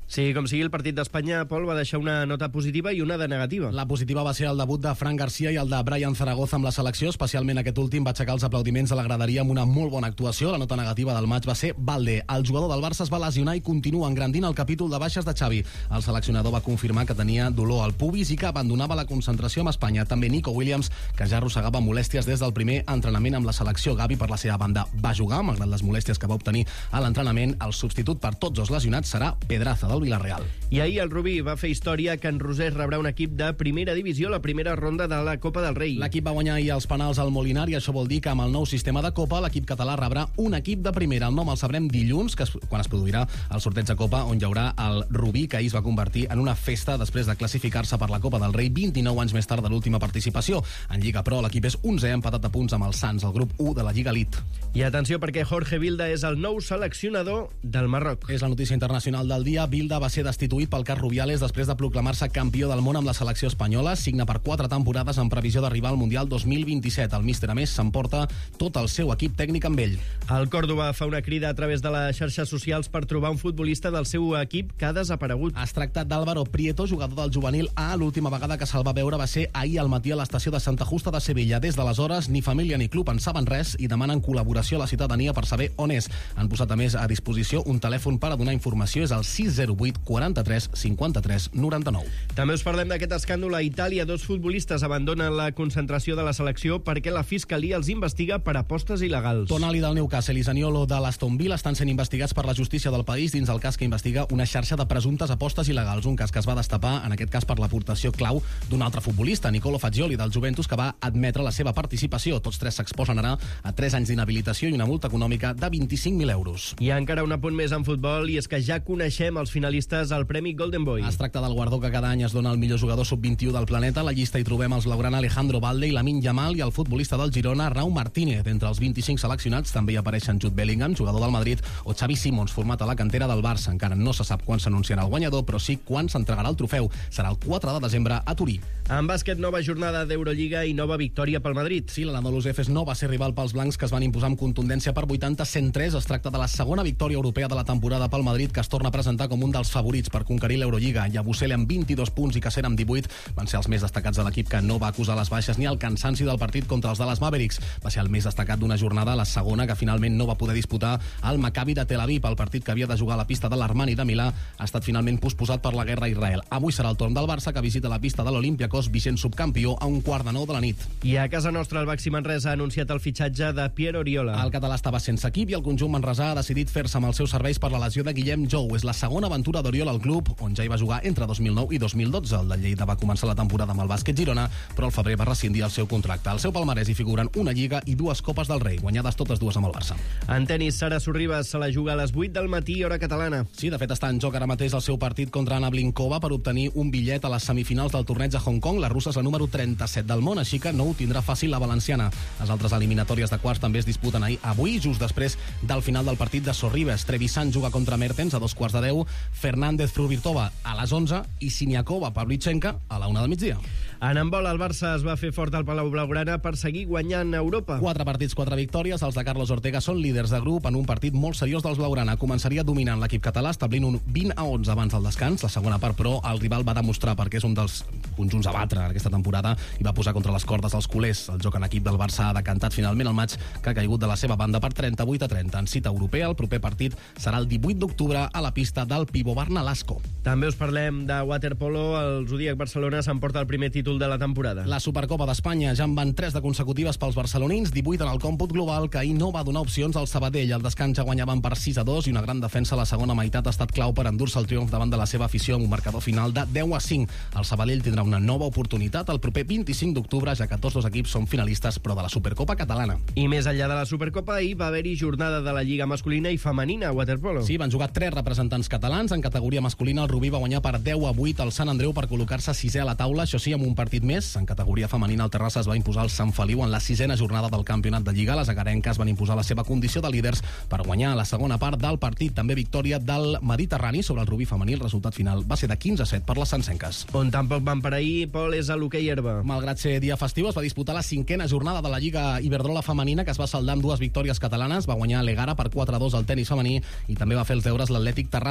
Sí, com sigui, el partit d'Espanya, Pol, va deixar una nota positiva i una de negativa. La positiva va ser el debut de Fran Garcia i el de Brian Zaragoza amb la selecció, especialment aquest últim va aixecar els aplaudiments de la graderia amb una molt bona actuació. La nota negativa del maig va ser Balde. El jugador del Barça es va lesionar i continua engrandint el capítol de baixes de Xavi. El seleccionador va confirmar que tenia dolor al pubis i que abandonava la concentració amb Espanya. També Nico Williams, que ja arrossegava molèsties des del primer entrenament amb la selecció. Gavi, per la seva banda, va jugar, malgrat les molèsties que va obtenir a l'entrenament. El substitut per tots els lesionats serà Pedraza, del Villarreal. I ahir el Rubí va fer història que en Rosés rebrà un equip de primera divisió a la primera ronda de la Copa del Rei. L'equip va guanyar ahir els penals al Molinar i això vol dir que amb el nou sistema de Copa l'equip català rebrà un equip de primera. El nom el sabrem dilluns, quan es produirà el sorteig de Copa, on hi haurà el Rubí, que ahir es va convertir en una festa després de classificar-se per la Copa del Rei 29 anys més tard de l'última participació. En Lliga Pro l'equip és 11è, empatat a punts amb el Sants, el grup 1 de la Lliga Elite. I atenció, perquè Jorge Vilda és el nou seleccionador del Marroc. És la notícia internacional del dia. Vilda va ser destituït pel cas Rubiales després de proclamar-se campió del món amb la selecció espanyola. Signa per 4 temporades en previsió d'arribar al Mundial 2027. El míster, a més, s'emporta tot el seu equip tècnic amb ell. El Còrdova fa una crida a través de les xarxes socials per trobar un futbolista del seu equip que ha desaparegut. Es tracta d'Álvaro Prieto, jugador del juvenil A. L'última vegada que se'l va veure va ser ahir al matí a l'estació de Santa Justa de Sevilla. Des d'aleshores, ni família ni club en saben res i demanen col·laboració a la ciutadania per saber on és. Han posat, a més, a disposició un telèfon per a donar informació. És el 608 43 53 99. També us parlem d'aquest escàndol a Itàlia. 2 futbolistes abandonen la concentració de la selecció perquè la Fiscalia els investiga per apostes il·legals. Tonali del Newcastle i Zaniolo de l'Aston Villa estan sent investigats per la justícia del país dins el cas que investiga una xarxa de presumptes apostes il·legals. Un cas que es va destapar, en aquest cas, per l'aportació clau d'un altre futbolista, Nicolo Fagioli, del Juventus, que va admetre la seva participació. Tots 3 s'exposen ara a 3 anys d'inhabilitació i una multa econòmica de 25.000 euros. I encara un apunt més en futbol, i és que ja coneixem els finalistes al Premi Golden Boy. Es tracta del guardó que cada any es dona al millor jugador sub-21 del planeta. A la llista hi trobem els blaugrana Alejandro Balde i Lamine Yamal i el futbolista del Girona, Raúl Martínez. Entre els 25 seleccionats també hi apareixen Jude Bellingham, jugador del Madrid, o Xavi Simons, format a la cantera del Barça. Encara no se sap quan s'anunciarà el guanyador, però sí quan s'entregarà el trofeu. Serà el 4 de desembre a Turí. En bàsquet, nova jornada d'Eurolliga i nova victòria pel Madrid. Sí, l'Anadolu Efes no va ser rival pels blancs, que es van imposar amb contundència per 80-103. Es tracta de la segona victòria europea de la temporada pel Madrid, que es torna a presentar com un dels favorits per conquerir l'Eurolliga. Yabusele amb 22 punts i Cassera amb 18 van ser els més destacats de l'equip, que no va acusar les baixes ni el cansanci del partit contra els Dallas Mavericks. Va ser el més destacat d'una jornada, la segona, que finalment no va poder disputar el Maccabi de Tel Aviv. El partit que havia de jugar a la pista de l'Armani de Milà ha estat finalment posposat per la guerra a Israel. Avui serà el torn del Barça, que visita la pista de l'Olympiacos, vigent subcampió, a 1:15 de la nit. I a casa nostra, el Baxi Manresa ha anunciat el fitxatge de Pierre Oriola. El català estava sense equip i el conjunt manresà ha decidit fer-se amb els seus serveis per la lesió de Guillem Jou. És la segona aventura d'Oriola al club, on ja hi va jugar entre 2009 i 2012. El de Lleida va començar la temporada amb el bàsquet Girona, però al febrer va rescindir el seu contracte. Al seu palmarès hi figuren una Lliga i 2 Copes del Rei, guanyades totes 2 amb el Barça. En tenis, Sara Sorribas se la juga a les 8 del matí, hora catalana. Sí, de fet està en joc ara mateix el seu partit contra Anna Blinkova per obtenir un bitllet a les semifinals del torneig a Hong Kong. La russa és la número 37 del món, així que no ho tindrà fàcil la valenciana. Les altres eliminatòries de quarts també es disputen avui, just després del final del partit de Sorribas. Trevisan juga contra Mertens a 2:15, Fernández Fruvirtova a les 11 i Siniakova Pavlyuchenko a la 1 del migdia. En handbol, el Barça es va fer fort al Palau Blaugrana per seguir guanyant a Europa. 4 partits, 4 victòries. Els de Carlos Ortega són líders de grup en un partit molt seriós dels Blaugrana. Començaria dominant l'equip català, establint un 20-11 abans del descans. La segona part, però, el rival va demostrar perquè és un dels conjunts a batre aquesta temporada i va posar contra les cordes els culers. El joc en equip del Barça ha decantat finalment el maig, que ha caigut de la seva banda per 38-30. En cita europea, el proper partit serà el 18 d'octubre a la pista del Pivovarna Lasco. També us parlem de waterpolo. El Zodíac Barcelona s'emporta el primer títol de la temporada. La Supercopa d'Espanya ja en van 3 de consecutives pels barcelonins, 18 en el còmput global, que ahir no va donar opcions al Sabadell. Al descans ja guanyaven per 6-2 i una gran defensa a la segona meitat ha estat clau per endur-se el triomf davant de la seva afició amb un marcador final de 10-5. El Sabadell tindrà una nova oportunitat el proper 25 d'octubre, ja que tots 2 equips són finalistes, però de la Supercopa catalana. I més enllà de la Supercopa, ahir va haver-hi jornada de la Lliga masculina i femenina a waterpolo. Sí, van jugar 3 representants catalans. En categoria masculina, el Rubí va guanyar per 10-8 al Sant Andreu per col·locar-se 6è a la taula, això sí, amb un partit més. En categoria femenina, el Terrassa es va imposar al Sant Feliu en la 6a jornada del campionat de Lliga. Les agarenques van imposar la seva condició de líders per guanyar a la segona part del partit. També victòria del Mediterrani sobre el Rubí femení. El resultat final va ser de 15-7 per les sancenques. On tampoc van per ahir, Pol, és a l'hoquei herba. Malgrat ser dia festiu, es va disputar la 5a jornada de la Lliga Iberdrola femenina, que es va saldar amb 2 victòries catalanes. Va guanyar l'Egara per 4-2 al tenis femení i també va fer els deures l'Atlètic Terrassa contra el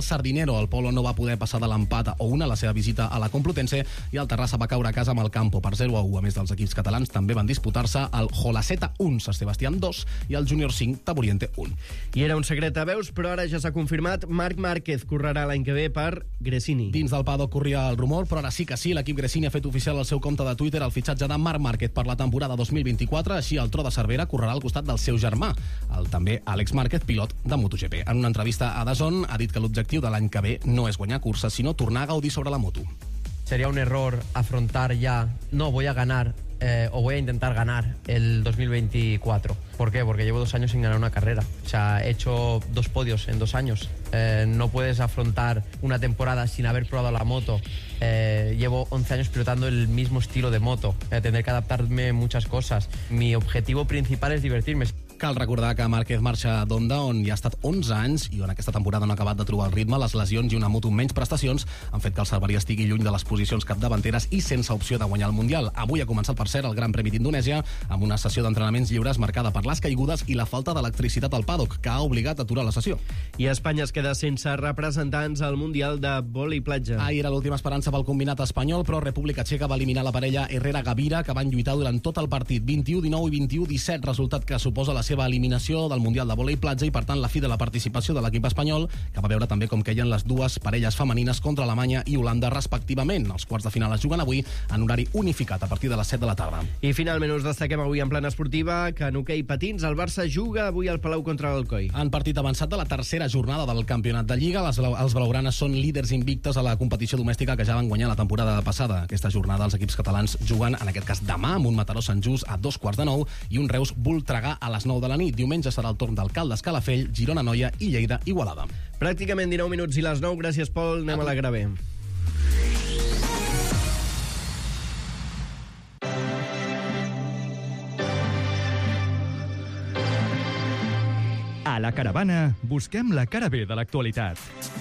al Sardinero. El Polo no va poder passar de l'empat o una a la seva visita a la Complutense i el Terrassa va caure a casa amb el Campo per 0-1. A més dels equips catalans, també van disputar-se el Jolaceta 1, Sant Sebastián 2 i el Júnior 5, Taburiente 1. I era un secret a veus, però ara ja s'ha confirmat. Marc Márquez correrà l'any que ve per Gresini. Dins del paddock corria el rumor, però ara sí que sí, l'equip Gresini ha fet oficial al seu compte de Twitter el fitxatge de Marc Márquez per la temporada 2024, així el Tro de Cervera correrà al costat del seu germà, el també Àlex Márquez, pilot de MotoGP. En una entrevista a DAZN ha dit que l'objectiu de l'any que ve no és guanyar curses, sinó tornar a gaudir sobre la moto. Sería un error afrontar ya, no, voy a ganar o voy a intentar ganar el 2024. ¿Por qué? Porque llevo 2 años sin ganar una carrera. O sea, he hecho 2 podios en 2 años. No puedes afrontar una temporada sin haber probado la moto. Llevo 11 años pilotando el mismo estilo de moto. Tendré que adaptarme a muchas cosas. Mi objetivo principal es divertirme. Cal recordar que Márquez marxa d'Honda, on hi ha estat 11 anys i on aquesta temporada no ha acabat de trobar el ritme. Les lesions i una moto amb menys prestacions han fet que el cerverí estigui lluny de les posicions capdavanteres i sense opció de guanyar el Mundial. Avui ha començat, per cert, el Gran Premi d'Indonèsia amb una sessió d'entrenaments lliures marcada per les caigudes i la falta d'electricitat al paddock, que ha obligat a aturar la sessió. I Espanya es queda sense representants al Mundial de vòlei platja. Ahir era l'última esperança pel combinat espanyol, però República Txeca va eliminar la parella Herrera-Gavira, que van lluitar durant tot el partit, 21-19 i 21-17, resultat que suposa la seva eliminació del Mundial de vòlei platja i, per tant, la fi de la participació de l'equip espanyol, que va veure també com queien les dues parelles femenines contra Alemanya i Holanda, respectivament. Els quarts de final es juguen avui en horari unificat a partir de les 7 de la tarda. I finalment us destaquem avui en plana esportiva que en hoquei patins el Barça juga avui al Palau contra l'Alcoi. En partit avançat de la tercera jornada del campionat de Lliga, els blaugranes són líders invictes a la competició domèstica que ja van guanyar la temporada passada. Aquesta jornada els equips catalans juguen, en aquest cas demà, amb un Mataró-Sant Just a 2:45 i un Reus-Voltregà a les 9 de la nit. Diumenge serà el torn del Caldes-Calafell, Girona-Noia i Lleida-Igualada. Pràcticament 19 minuts i les 9. Gràcies, Pol. Anem a la Gravé. A la Caravana busquem la cara B de l'actualitat.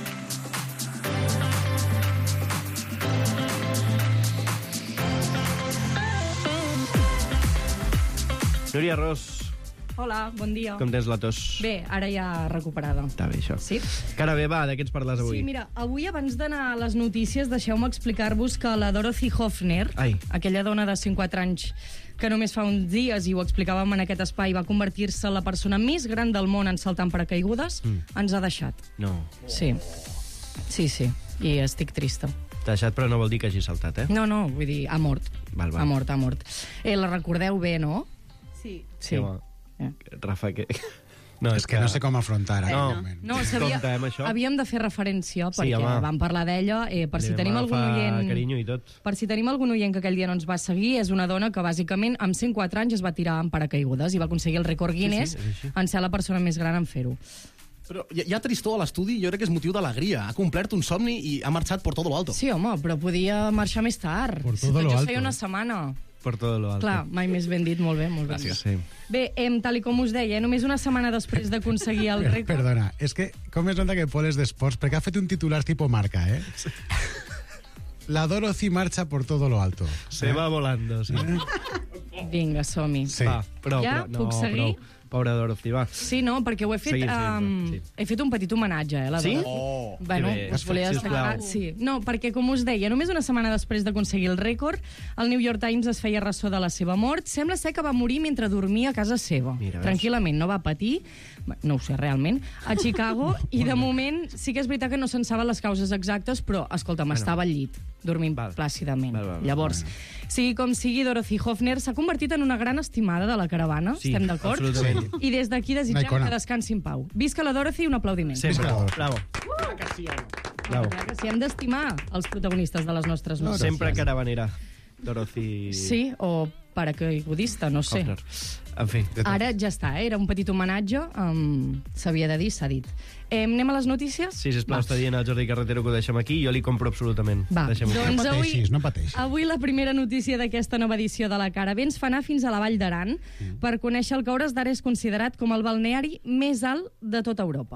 Núria Ros. Hola, bon dia. Com tens la tos? Bé, ara ja recuperada. Està bé, això. Sí? Cara bé, va, de què ens parles avui? Sí, mira, avui abans d'anar a les notícies deixeu-me explicar-vos que la Dorothy Hoffner, aquella dona de 104 anys que només fa uns dies, i ho explicàvem en aquest espai, va convertir-se en la persona més gran del món en saltar en paracaigudes, ens ha deixat. No. Sí. Sí, sí. I estic trista. T'ha deixat, però no vol dir que hagi saltat, eh? No, no, vull dir, ha mort. Val. Ha mort. La recordeu bé, no? Sí. Sí. Rafa, que... És que no sé com afrontar No, havíem de fer referència perquè vam parlar d'ella. Per si tenim algun oient... carinyo i tot. Per si tenim algun oient que aquell dia no ens va seguir, és una dona que bàsicament amb 104 anys es va tirar en paracaigudes i va aconseguir el rècord Guinness en ser la persona més gran en fer-ho. Però hi ha tristor a l'estudi, jo crec que és motiu d'alegria. Ha complert un somni i ha marxat por todo lo alto. Sí, home, però podia marxar més tard. Por todo lo alto. Feia una setmana. Per todo lo alto. Clar, mai més ben dit, molt bé. Gràcies. Sí. Bé, tal com us deia, només una setmana després d'aconseguir el rècord... Perdona, és que com es nota que Pol és d'esports, perquè ha fet un titular tipo Marca, eh? La Dorothy marcha por todo lo alto. Se va volando, sí. Vinga, som-hi. Sí. Va, prou, ja? no, Puc seguir? Prou. Pobra Dorothy, va. Sí, no, perquè ho he fet... He fet un petit homenatge, la Sí? Dorothy. Bueno, us volia destacar... Sí. No, perquè, com us deia, només una setmana després d'aconseguir el rècord, el New York Times es feia ressò de la seva mort. Sembla ser que va morir mentre dormia a casa seva. Tranquil·lament, no va patir, no ho sé realment, a Chicago, i de moment sí que és veritat que no se'n saben les causes exactes, però, escolta'm, estava al llit, dormint plàcidament. Llavors, sigui com sigui, Dorothy Hoffner s'ha convertit en una gran estimada de la caravana, estem d'acord? Absolutament. I des d'aquí desitgem que descansi en pau. Visca la Dorothy i un aplaudiment. Sempre. Bravo. Bravo. Sí, hem d'estimar els protagonistes de les nostres notícies. Sempre caravanera, Dorothy... Sí, o paracaigudista, no sé. En fi. Ara ja està, era un petit homenatge. S'havia de dir, s'ha dit. Anem a les notícies? Sí, sisplau, està dient el Jordi Carretero que ho deixem aquí, jo li compro absolutament. Va, doncs no pateixis. Avui la primera notícia d'aquesta nova edició de la Cara B ens fa anar fins a la Vall d'Aran per conèixer el que a hores d'ara és considerat com el balneari més alt de tota Europa.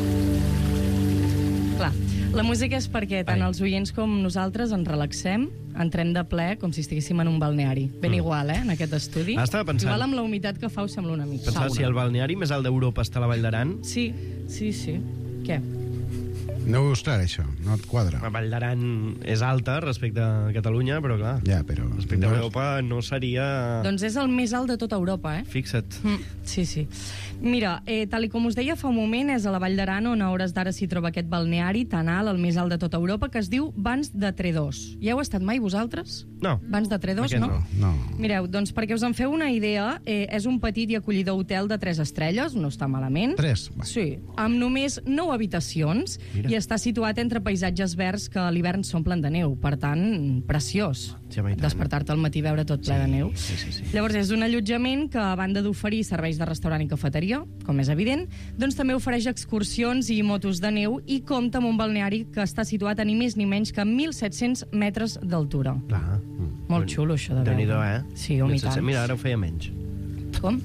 La música és perquè tant els oients com nosaltres ens relaxem entrem de ple com si estiguéssim en un balneari. Ben igual, en aquest estudi. Estava pensant. Igual amb la humitat que fa us sembla una mica. Pensava si el balneari més alt d'Europa està a la Vall d'Aran. Sí. Què? No ho veus clar, això? No et quadra? La Vall d'Aran és alta respecte a Catalunya, però clar, però respecte a Europa no seria... Doncs és el més alt de tota Europa, Fixa't. Sí. Mira, tal com us deia fa un moment, és a la Vall d'Aran on a hores d'ara s'hi troba aquest balneari tan alt, el més alt de tota Europa, que es diu Bans de Tredòs. Hi heu estat mai vosaltres? No. Bans de Tredòs, no? No. Mireu, doncs perquè us en feu una idea, és un petit i acollidor hotel de 3 estrelles, no està malament. 3? Sí, amb només 9 habitacions. Mira. I està situat entre paisatges verds que a l'hivern s'omplen de neu. Per tant, preciós. Despertar-te al matí i veure tot ple de neu. Sí. Llavors, és un allotjament que, a banda d'oferir serveis de restaurant i cafeteria, com és evident, doncs també ofereix excursions i motos de neu i compta amb un balneari que està situat a ni més ni menys que 1.700 metres d'altura. Molt xulo, això de veure. Déu-n'hi-do, Sí, i tant. Mira, ara ho feia menys. Com?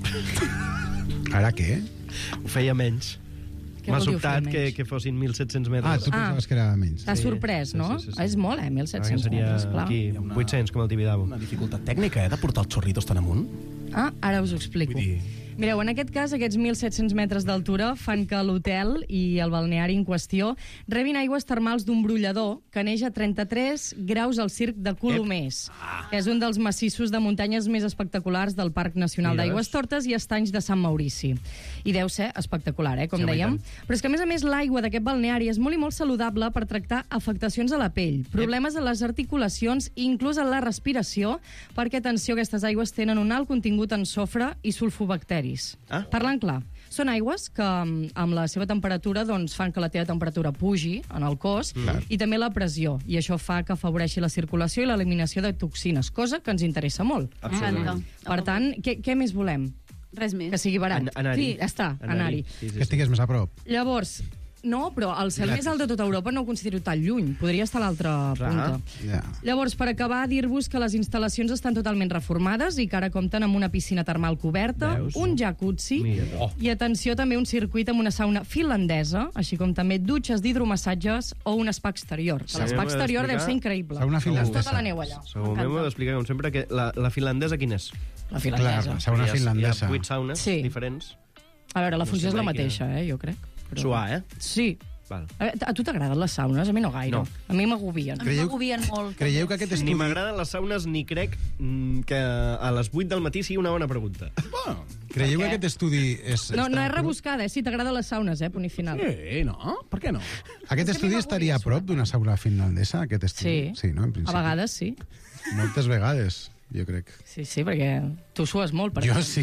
Ara què? Ho feia menys. Què M'ha vol dir ho sobtat feia menys? que fossin 1.700 metres. Tu pensaves que era menys. T'ha sorprès, no? Sí. És molt, 1.700 seria metres, clar. aquí 800, com el Tibidabo. Una dificultat tècnica, de portar els xorritos tan amunt. Ara us ho explico. Mireu, en aquest cas, aquests 1.700 metres d'altura fan que l'hotel i el balneari en qüestió rebin aigües termals d'un brollador que neix a 33 graus al Circ de Colomers, que és un dels massissos de muntanyes més espectaculars del Parc Nacional d'Aigües Tortes i Estanys de Sant Maurici. I deu ser espectacular, com dèiem. Però és que, a més, l'aigua d'aquest balneari és molt i molt saludable per tractar afectacions a la pell, problemes a les articulacions i inclús a la respiració, perquè, atenció, aquestes aigües tenen un alt contingut en sofre i sulfobacteris. Parlant clar, són aigües que amb la seva temperatura doncs, fan que la teva temperatura pugi en el cos i també la pressió, i això fa que afavoreixi la circulació i l'eliminació de toxines, cosa que ens interessa molt. Per tant, què més volem? Res més. Que sigui barat. Anar-hi. Sí, ja està, anar-hi. Que estigués més a prop. Llavors, no, però el cel més alt de tota Europa no ho considero tan lluny. Podria estar a l'altra punta. Llavors, per acabar, dir-vos que les instal·lacions estan totalment reformades i que ara compten amb una piscina termal coberta, un jacuzzi i, atenció, també un circuit amb una sauna finlandesa, així com també dutxes d'hidromassatges o un spa exterior. L'espa exterior deu ser increïble. Sauna finlandesa. Tota la neu allà. Segurament m'ho d'explicar, com sempre, que la finlandesa quina és? La finlandesa. Clar, sauna finlandesa. Hi ha 8 saunes diferents. A veure, la funció és la mateixa, jo crec. Suar, Sí. A tu t'agraden les saunes? A mi no gaire. No. A mi m'agobien. A mi m'agobien molt. Creieu que aquest estudi... Ni m'agraden les saunes ni crec que a les 8 del matí sigui una bona pregunta. Creieu que aquest estudi és... No és rebuscada, si t'agraden les saunes, punt i final. Sí, no? Per què no? Aquest estudi estaria a prop d'una sauna finlandesa, aquest estudi? Sí, no? En principi. A vegades sí. Moltes vegades, jo crec. Sí, perquè tu sues molt. Jo sí.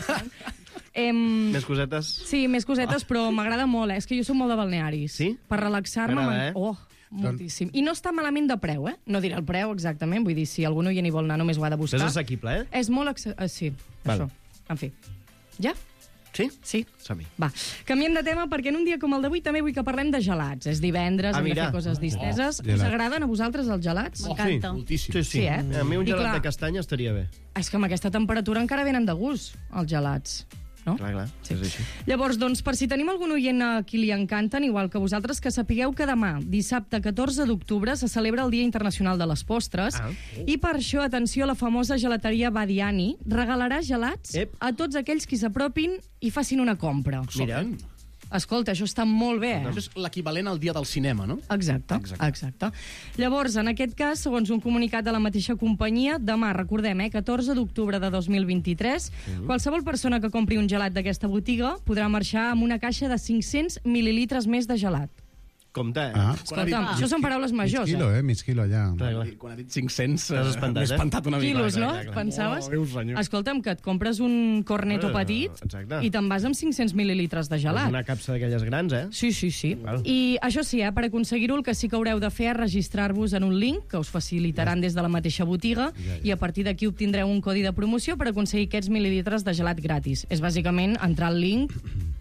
Més cosetes? Sí, més cosetes, però m'agrada molt. És que jo soc molt de balnearis. Sí? Per relaxar-me... M'agrada, moltíssim. I no està malament de preu, No diré el preu exactament, vull dir, si algú no hi vol anar, només ho ha de buscar. És assequible, És molt sí, això. En fi. Ja? Sí? Sí. Som-hi. Va, canviem de tema perquè en un dia com el d'avui també vull que parlem de gelats. És divendres, hem de fer coses disteses. Us agraden a vosaltres els gelats? M'encanta. Sí. A mi un gelat de castanya estaria bé. És que amb aquesta temperatura encara venen de gust, els gelats. No? Clar, sí. És així. Llavors, doncs, per si tenim algun oient a qui li encanten, igual que vosaltres, que sapigueu que demà, dissabte 14 d'octubre, se celebra el Dia Internacional de les Postres, i per això, atenció, la famosa gelateria Badiani regalarà gelats a tots aquells qui s'apropin i facin una compra. Mira. Escolta, això està molt bé, Això és l'equivalent al dia del cinema, no? Exacte. Llavors, en aquest cas, segons un comunicat de la mateixa companyia, demà, recordem, 14 d'octubre de 2023, qualsevol persona que compri un gelat d'aquesta botiga podrà marxar amb una caixa de 500 mil·lilitres més de gelat. Compte, Escolta'm, això són paraules majors, Mig quilo, mig quilo, allà. Quan ha dit 500, t'has espantat, m'he espantat una mica. Quilos, no? Pensaves? Escolta'm, que et compres un corneto petit i te'n vas amb 500 mil·lilitres de gelat. És una capsa d'aquelles grans, Sí. I això sí, per aconseguir-ho, el que sí que haureu de fer és registrar-vos en un link que us facilitaran des de la mateixa botiga i a partir d'aquí obtindreu un codi de promoció per aconseguir aquests mil·lilitres de gelat gratis. És bàsicament entrar al link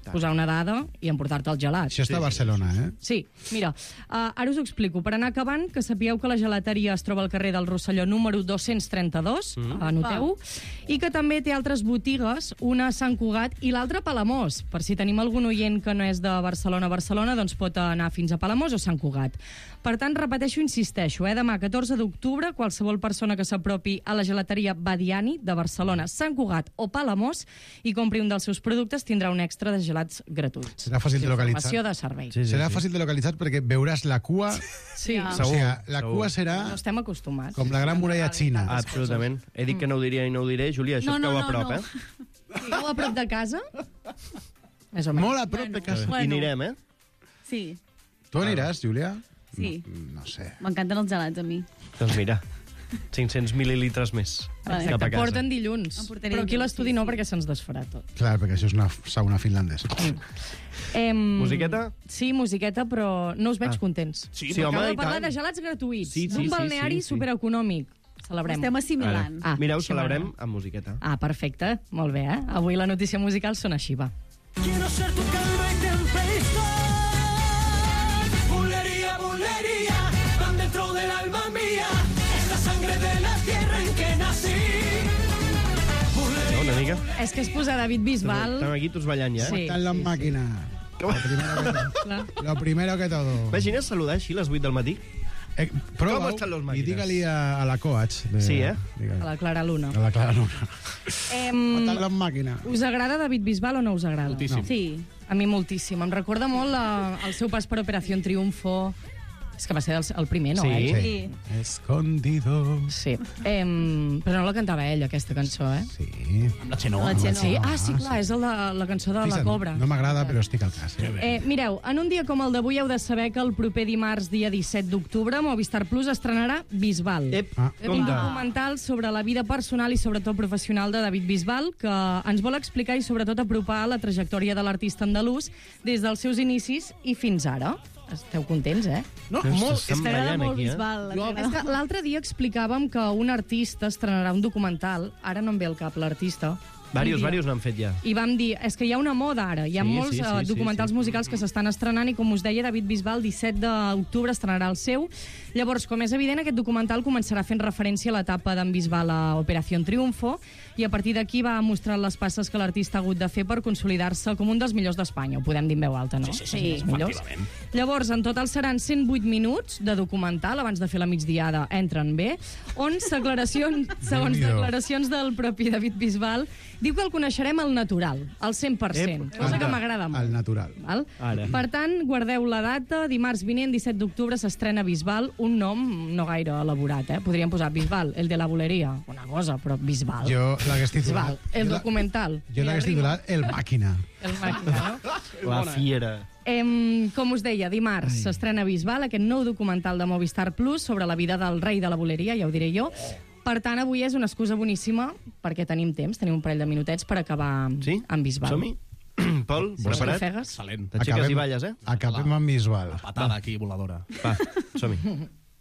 posar una dada i emportar-te el gelat. Això està a Barcelona, eh? Sí, mira, ara us ho explico. Per anar acabant, que sapigueu que la gelateria es troba al carrer del Rosselló número 232, anoteu, i que també té altres botigues, una a Sant Cugat i l'altra a Palamós. Per si tenim algun oient que no és de Barcelona, doncs pot anar fins a Palamós o Sant Cugat. Per tant, repeteixo, insisteixo, demà, 14 d'octubre, qualsevol persona que s'apropi a la gelateria Badiani de Barcelona, Sant Cugat o Palamós i compri un dels seus productes tindrà un extra de gelats gratuïts. Serà fàcil de localitzar. Informació de servei. Serà fàcil de localitzar perquè veuràs la cua... Sí, o sigui, la cua serà... No estem acostumats. Com la gran muralla xina. Absolutament. He dit que no ho diria i no ho diré. Júlia, això et cau a prop, eh? Cau a prop de casa? Més o menys. Molt a prop de casa. I anirem, Sí. Tu aniràs, Júlia? Sí. No sé. M'encanten els gelats, a mi. Doncs mira, 500 mil·lilitres més. Exacte, porten dilluns. Però aquí a l'estudi no, perquè se'ns desfarà tot. Clar, perquè això és una sauna finlandesa. Musiqueta? Sí, musiqueta, però no us veig contents. Sí, home, acabo de i parlar tant. de gelats gratuïts, Sí, d'un balneari supereconòmic. Celebrem. Estem assimilant. Mireu, així celebrem m'agrada. amb musiqueta. Perfecte, molt bé, Avui la notícia musical sona així, va. Quiero ser tu calma y tempestad. Bulería, bulería, van dentro del alma mía. Es la sangre de la tierra en que nací. No, una mica. És que es posa David Bisbal. Estem aquí tots ballant ja, Sí. Está en la màquina. Lo primero que todo. Imagines saludar així a les 8 del matí? Prova-ho Com estan les i màquines? digue-li a la coach. Sí, A la Clara Luna. A la Clara Luna. Com estan les màquines? Us agrada David Bisbal o no us agrada? Moltíssim. No. Sí. A mi moltíssim. Em recorda molt el seu pas per Operació Triunfo. És que va ser el primer, no? Sí. Escondido. Sí. Però no la cantava ell, aquesta cançó, Sí. Amb la Xenó. Sí, sí, clar, és la cançó de la Cobra. No m'agrada, però estic al cas. Mireu, en un dia com el d'avui heu de saber que el proper dimarts, dia 17 d'octubre, Movistar Plus estrenarà Bisbal. Un documental sobre la vida personal i sobretot professional de David Bisbal, que ens vol explicar i sobretot apropar la trajectòria de l'artista andalús des dels seus inicis i fins ara. Esteu contents, No, molt. estem T'agrada ballant molt aquí, Bisbal. És que l'altre dia explicàvem que un artista estrenarà un documental, ara no em ve al cap l'artista. Varios n'han fet ja. I vam dir, és que hi ha una moda ara, hi ha molts documentals musicals que s'estan estrenant i, com us deia, David Bisbal, 17 d'octubre estrenarà el seu. Llavors, com és evident, aquest documental començarà fent referència a l'etapa d'en Bisbal a Operació Triunfo i a partir d'aquí va mostrar les passes que l'artista ha hagut de fer per consolidar-se com un dels millors d'Espanya. Ho podem dir en veu alta, no? Sí, Els millors. Llavors, en total seran 108 minuts de documental, abans de fer la migdiada entren bé, on, segons declaracions del propi David Bisbal, diu que el coneixerem al natural, al 100%, cosa que m'agrada molt. Al natural. Val? Per tant, guardeu la data, dimarts vinent, 17 d'octubre, s'estrena Bisbal, un nom no gaire elaborat, Podríem posar Bisbal, el de la buleria, una cosa, però Bisbal. Jo l'hagués titulat... Bisbal, el documental. Jo l'hagués titulat El Màquina. El Màquina, no? La fiera. Com us deia, dimarts s'estrena Bisbal, aquest nou documental de Movistar Plus sobre la vida del rei de la buleria, ja ho diré jo. Per tant, avui és una excusa boníssima perquè tenim temps, tenim un parell de minutets per acabar amb Bisbal. Som-hi? Pol, preparat? Excel·lent. T'aixeques i balles, Acabem amb Bisbal. Patada aquí, voladora. Va, som-hi.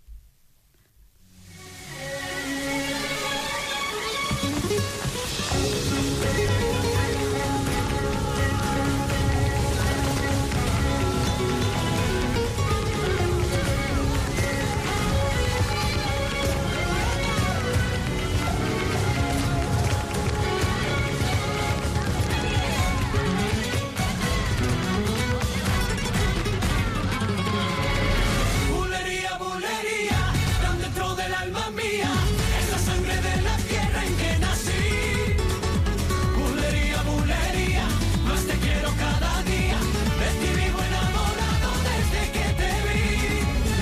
Bulería, bulería, tan dentro del alma mía. Es la sangre de la tierra en que nací. Bulería, bulería, más te quiero cada día. De ti vivo enamorado desde que te vi.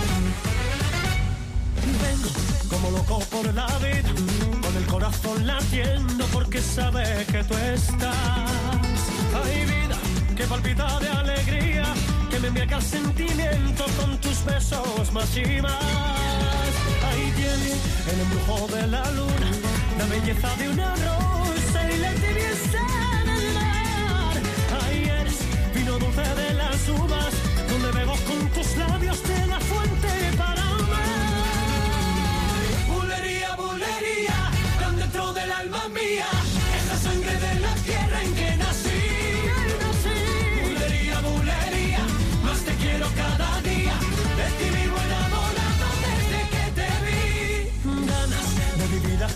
Vengo como loco por la vida, con el corazón latiendo porque sabe que tú estás. Ay, vida, que palpita de alegría, que me embriaga el sentimiento con tus besos más y más. Ahí tienes el embrujo de la luna, la belleza de una rosa y la tibieza del mar. Ahí eres vino dulce de las uvas, donde bebo con tus labios de la fuente para amar. Bulería, bulería, tan dentro del alma mía, es la sangre de la tierra en que nací.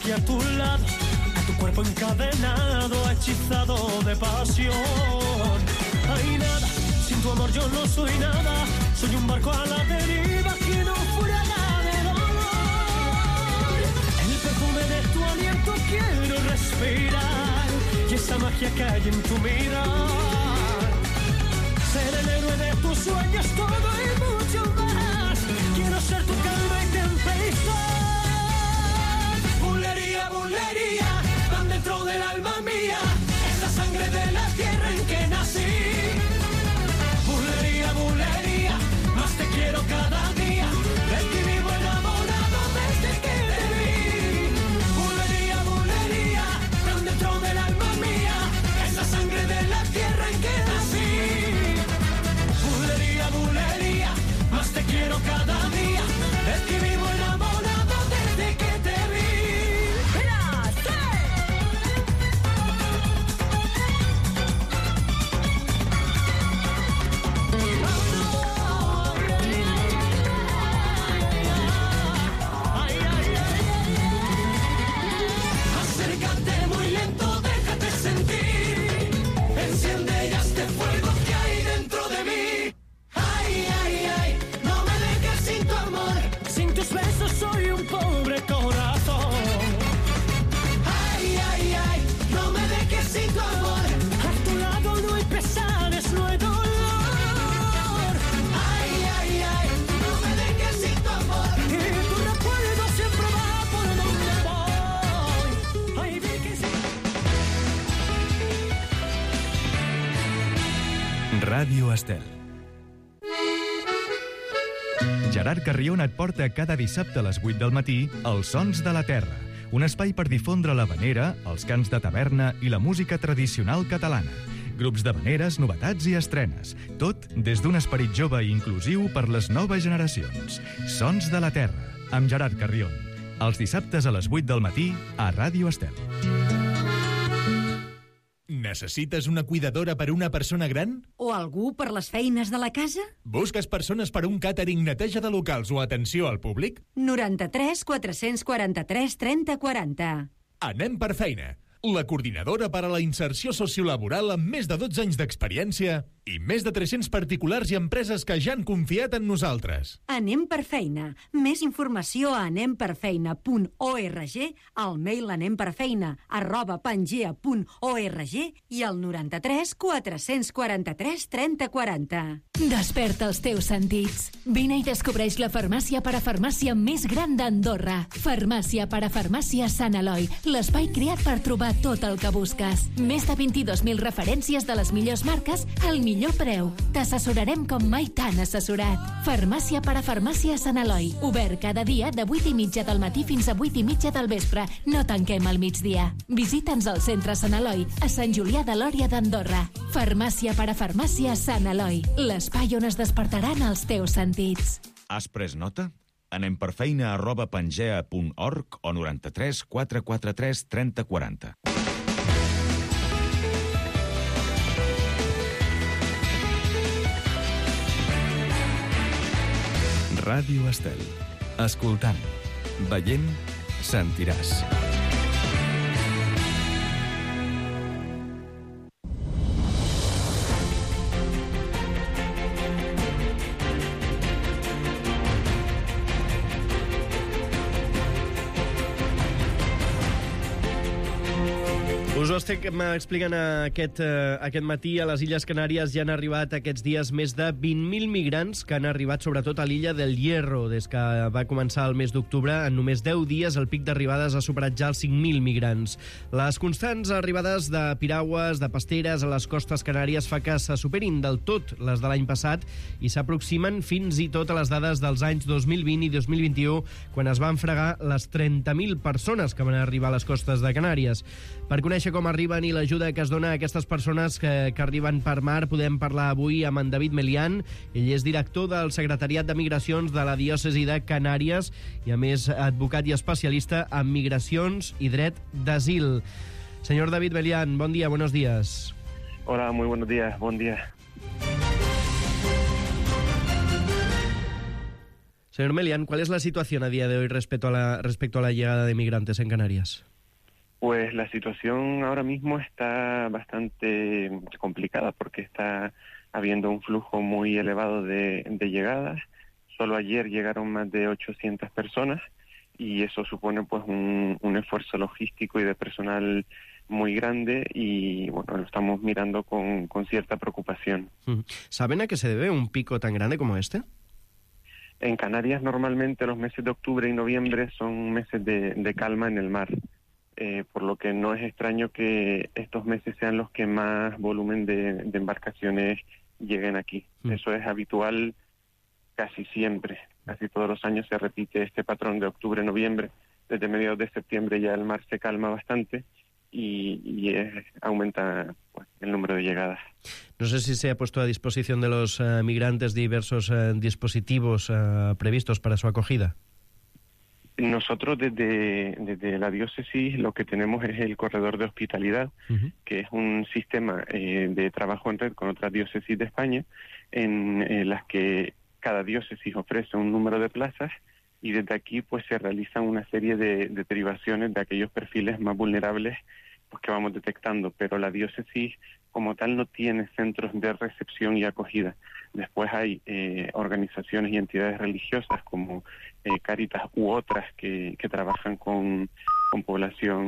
aquí a tu lado, a tu cuerpo encadenado, hechizado de pasión. Ay, nada, sin tu amor yo no soy nada, soy un barco a la deriva que naufraga de dolor. El perfume de tu aliento quiero respirar y esa magia que hay en tu mirar. Ser el héroe de tus sueños, todo y mucho más. Quiero ser tu calma y tempestad. Bulería, bulería, van dentro del alma mía. Es la sangre de la tierra en que nací. Bulería, bulería, más te quiero cada día. De ti vivo enamorado desde que te vi. Bulería, bulería, van dentro del alma mía. Es la sangre de la tierra en que nací. Bulería, bulería, más te quiero cada día. De ti vivo enamorado desde que te vi. Acércate muy lento, déjate sentir. Enciende ya este fuego que hay dentro de mí. Ay, ay, ay, no me dejes sin tu amor. Sin tus besos soy un pobre corazón. Ay, ay, ay, no me dejes sin tu amor. A tu lado no hay pesares, no hay dolor. Ay, ay, ay, no me dejes sin tu amor. Y tu recuerdo siempre va por donde voy. Ay, vi que sí. Ràdio Estel. Gerard Carrion et porta cada dissabte a les 8 del matí Els Sons de la Terra, un espai per difondre l'havanera, els cants de taverna i la música tradicional catalana. Grups d'havaneres, novetats i estrenes. Tot des d'un esperit jove i inclusiu per les noves generacions. Sons de la Terra, amb Gerard Carrion. Els dissabtes a les 8 del matí a Ràdio Estel. Necessites una cuidadora per a una persona gran? O algú per les feines de la casa? Busques persones per a un càtering, neteja de locals o atenció al públic? 93 443 30 40. Anem per feina. La coordinadora per a la inserció sociolaboral amb més de 12 anys d'experiència i més de 300 particulars i empreses que ja han confiat en nosaltres. Anem per feina. Més informació a anemperfeina.org, al mail anemperfeina@pangea.org i al 93 443 30 40. Desperta els teus sentits. Vine i descobreix la farmàcia parafarmàcia més gran d'Andorra. Farmàcia parafarmàcia Sant Eloi, l'espai creat per trobar tot el que busques. Més de 22.000 referències de les millors marques al millor preu. T'assessorarem com mai t'han assessorat. Farmàcia parafarmàcia Sant Eloi. Obert cada dia de 8:30 del matí fins a 8:30 del vespre. No tanquem al migdia. Visita'ns al centre Sant Eloi, a Sant Julià de Lòria d'Andorra. Farmàcia parafarmàcia Sant Eloi. L'espai on es despertaran els teus sentits. Has pres nota? Anem per feina@pangea.org o 93 443 30 40. Ràdio Estel. Escoltant, veient, sentiràs. Us ho estic explicant aquest matí. A les Illes Canàries ja han arribat aquests dies més de 20.000 migrants que han arribat sobretot a l'illa del Hierro. Des que va començar el mes d'octubre, en només 10 dies el pic d'arribades ha superat ja els 5.000 migrants. Les constants arribades de piragües, de pasteres a les costes canàries fa que se superin del tot les de l'any passat i s'aproximen fins i tot a les dades dels anys 2020 i 2021, quan es van fregar les 30.000 persones que van arribar a les costes de Canàries. Per conèixer com arriben i l'ajuda que es dona a aquestes persones que arriben per mar, podem parlar avui amb en David Melián. Ell és director del Secretariat de Migracions de la Diòcesi de Canàries i, a més, advocat i especialista en migracions i dret d'asil. Senyor David Melián, bon dia, buenos días. Hola, muy buenos días, buen día. Señor Melián, ¿cuál es la situación a día de hoy respecto a la llegada de migrantes en Canarias? Pues la situación ahora mismo está bastante complicada porque está habiendo un flujo muy elevado de llegadas. Solo ayer llegaron más de 800 personas y eso supone pues un esfuerzo logístico y de personal muy grande y bueno, lo estamos mirando con cierta preocupación. ¿Saben a qué se debe un pico tan grande como este? En Canarias normalmente los meses de octubre y noviembre son meses de calma en el mar, por lo que no es extraño que estos meses sean los que más volumen de embarcaciones lleguen aquí. Eso es habitual casi siempre, casi todos los años se repite este patrón de octubre-noviembre. Desde mediados de septiembre ya el mar se calma bastante y aumenta pues, el número de llegadas. No sé si se ha puesto a disposición de los migrantes diversos dispositivos previstos para su acogida. Nosotros desde la diócesis lo que tenemos es el corredor de hospitalidad, que es un sistema de trabajo en red con otras diócesis de España, en las que cada diócesis ofrece un número de plazas y desde aquí pues se realizan una serie de derivaciones de aquellos perfiles más vulnerables pues, que vamos detectando, pero la diócesis como tal no tiene centros de recepción y acogida. Después hay organizaciones y entidades religiosas como Cáritas u otras que trabajan con población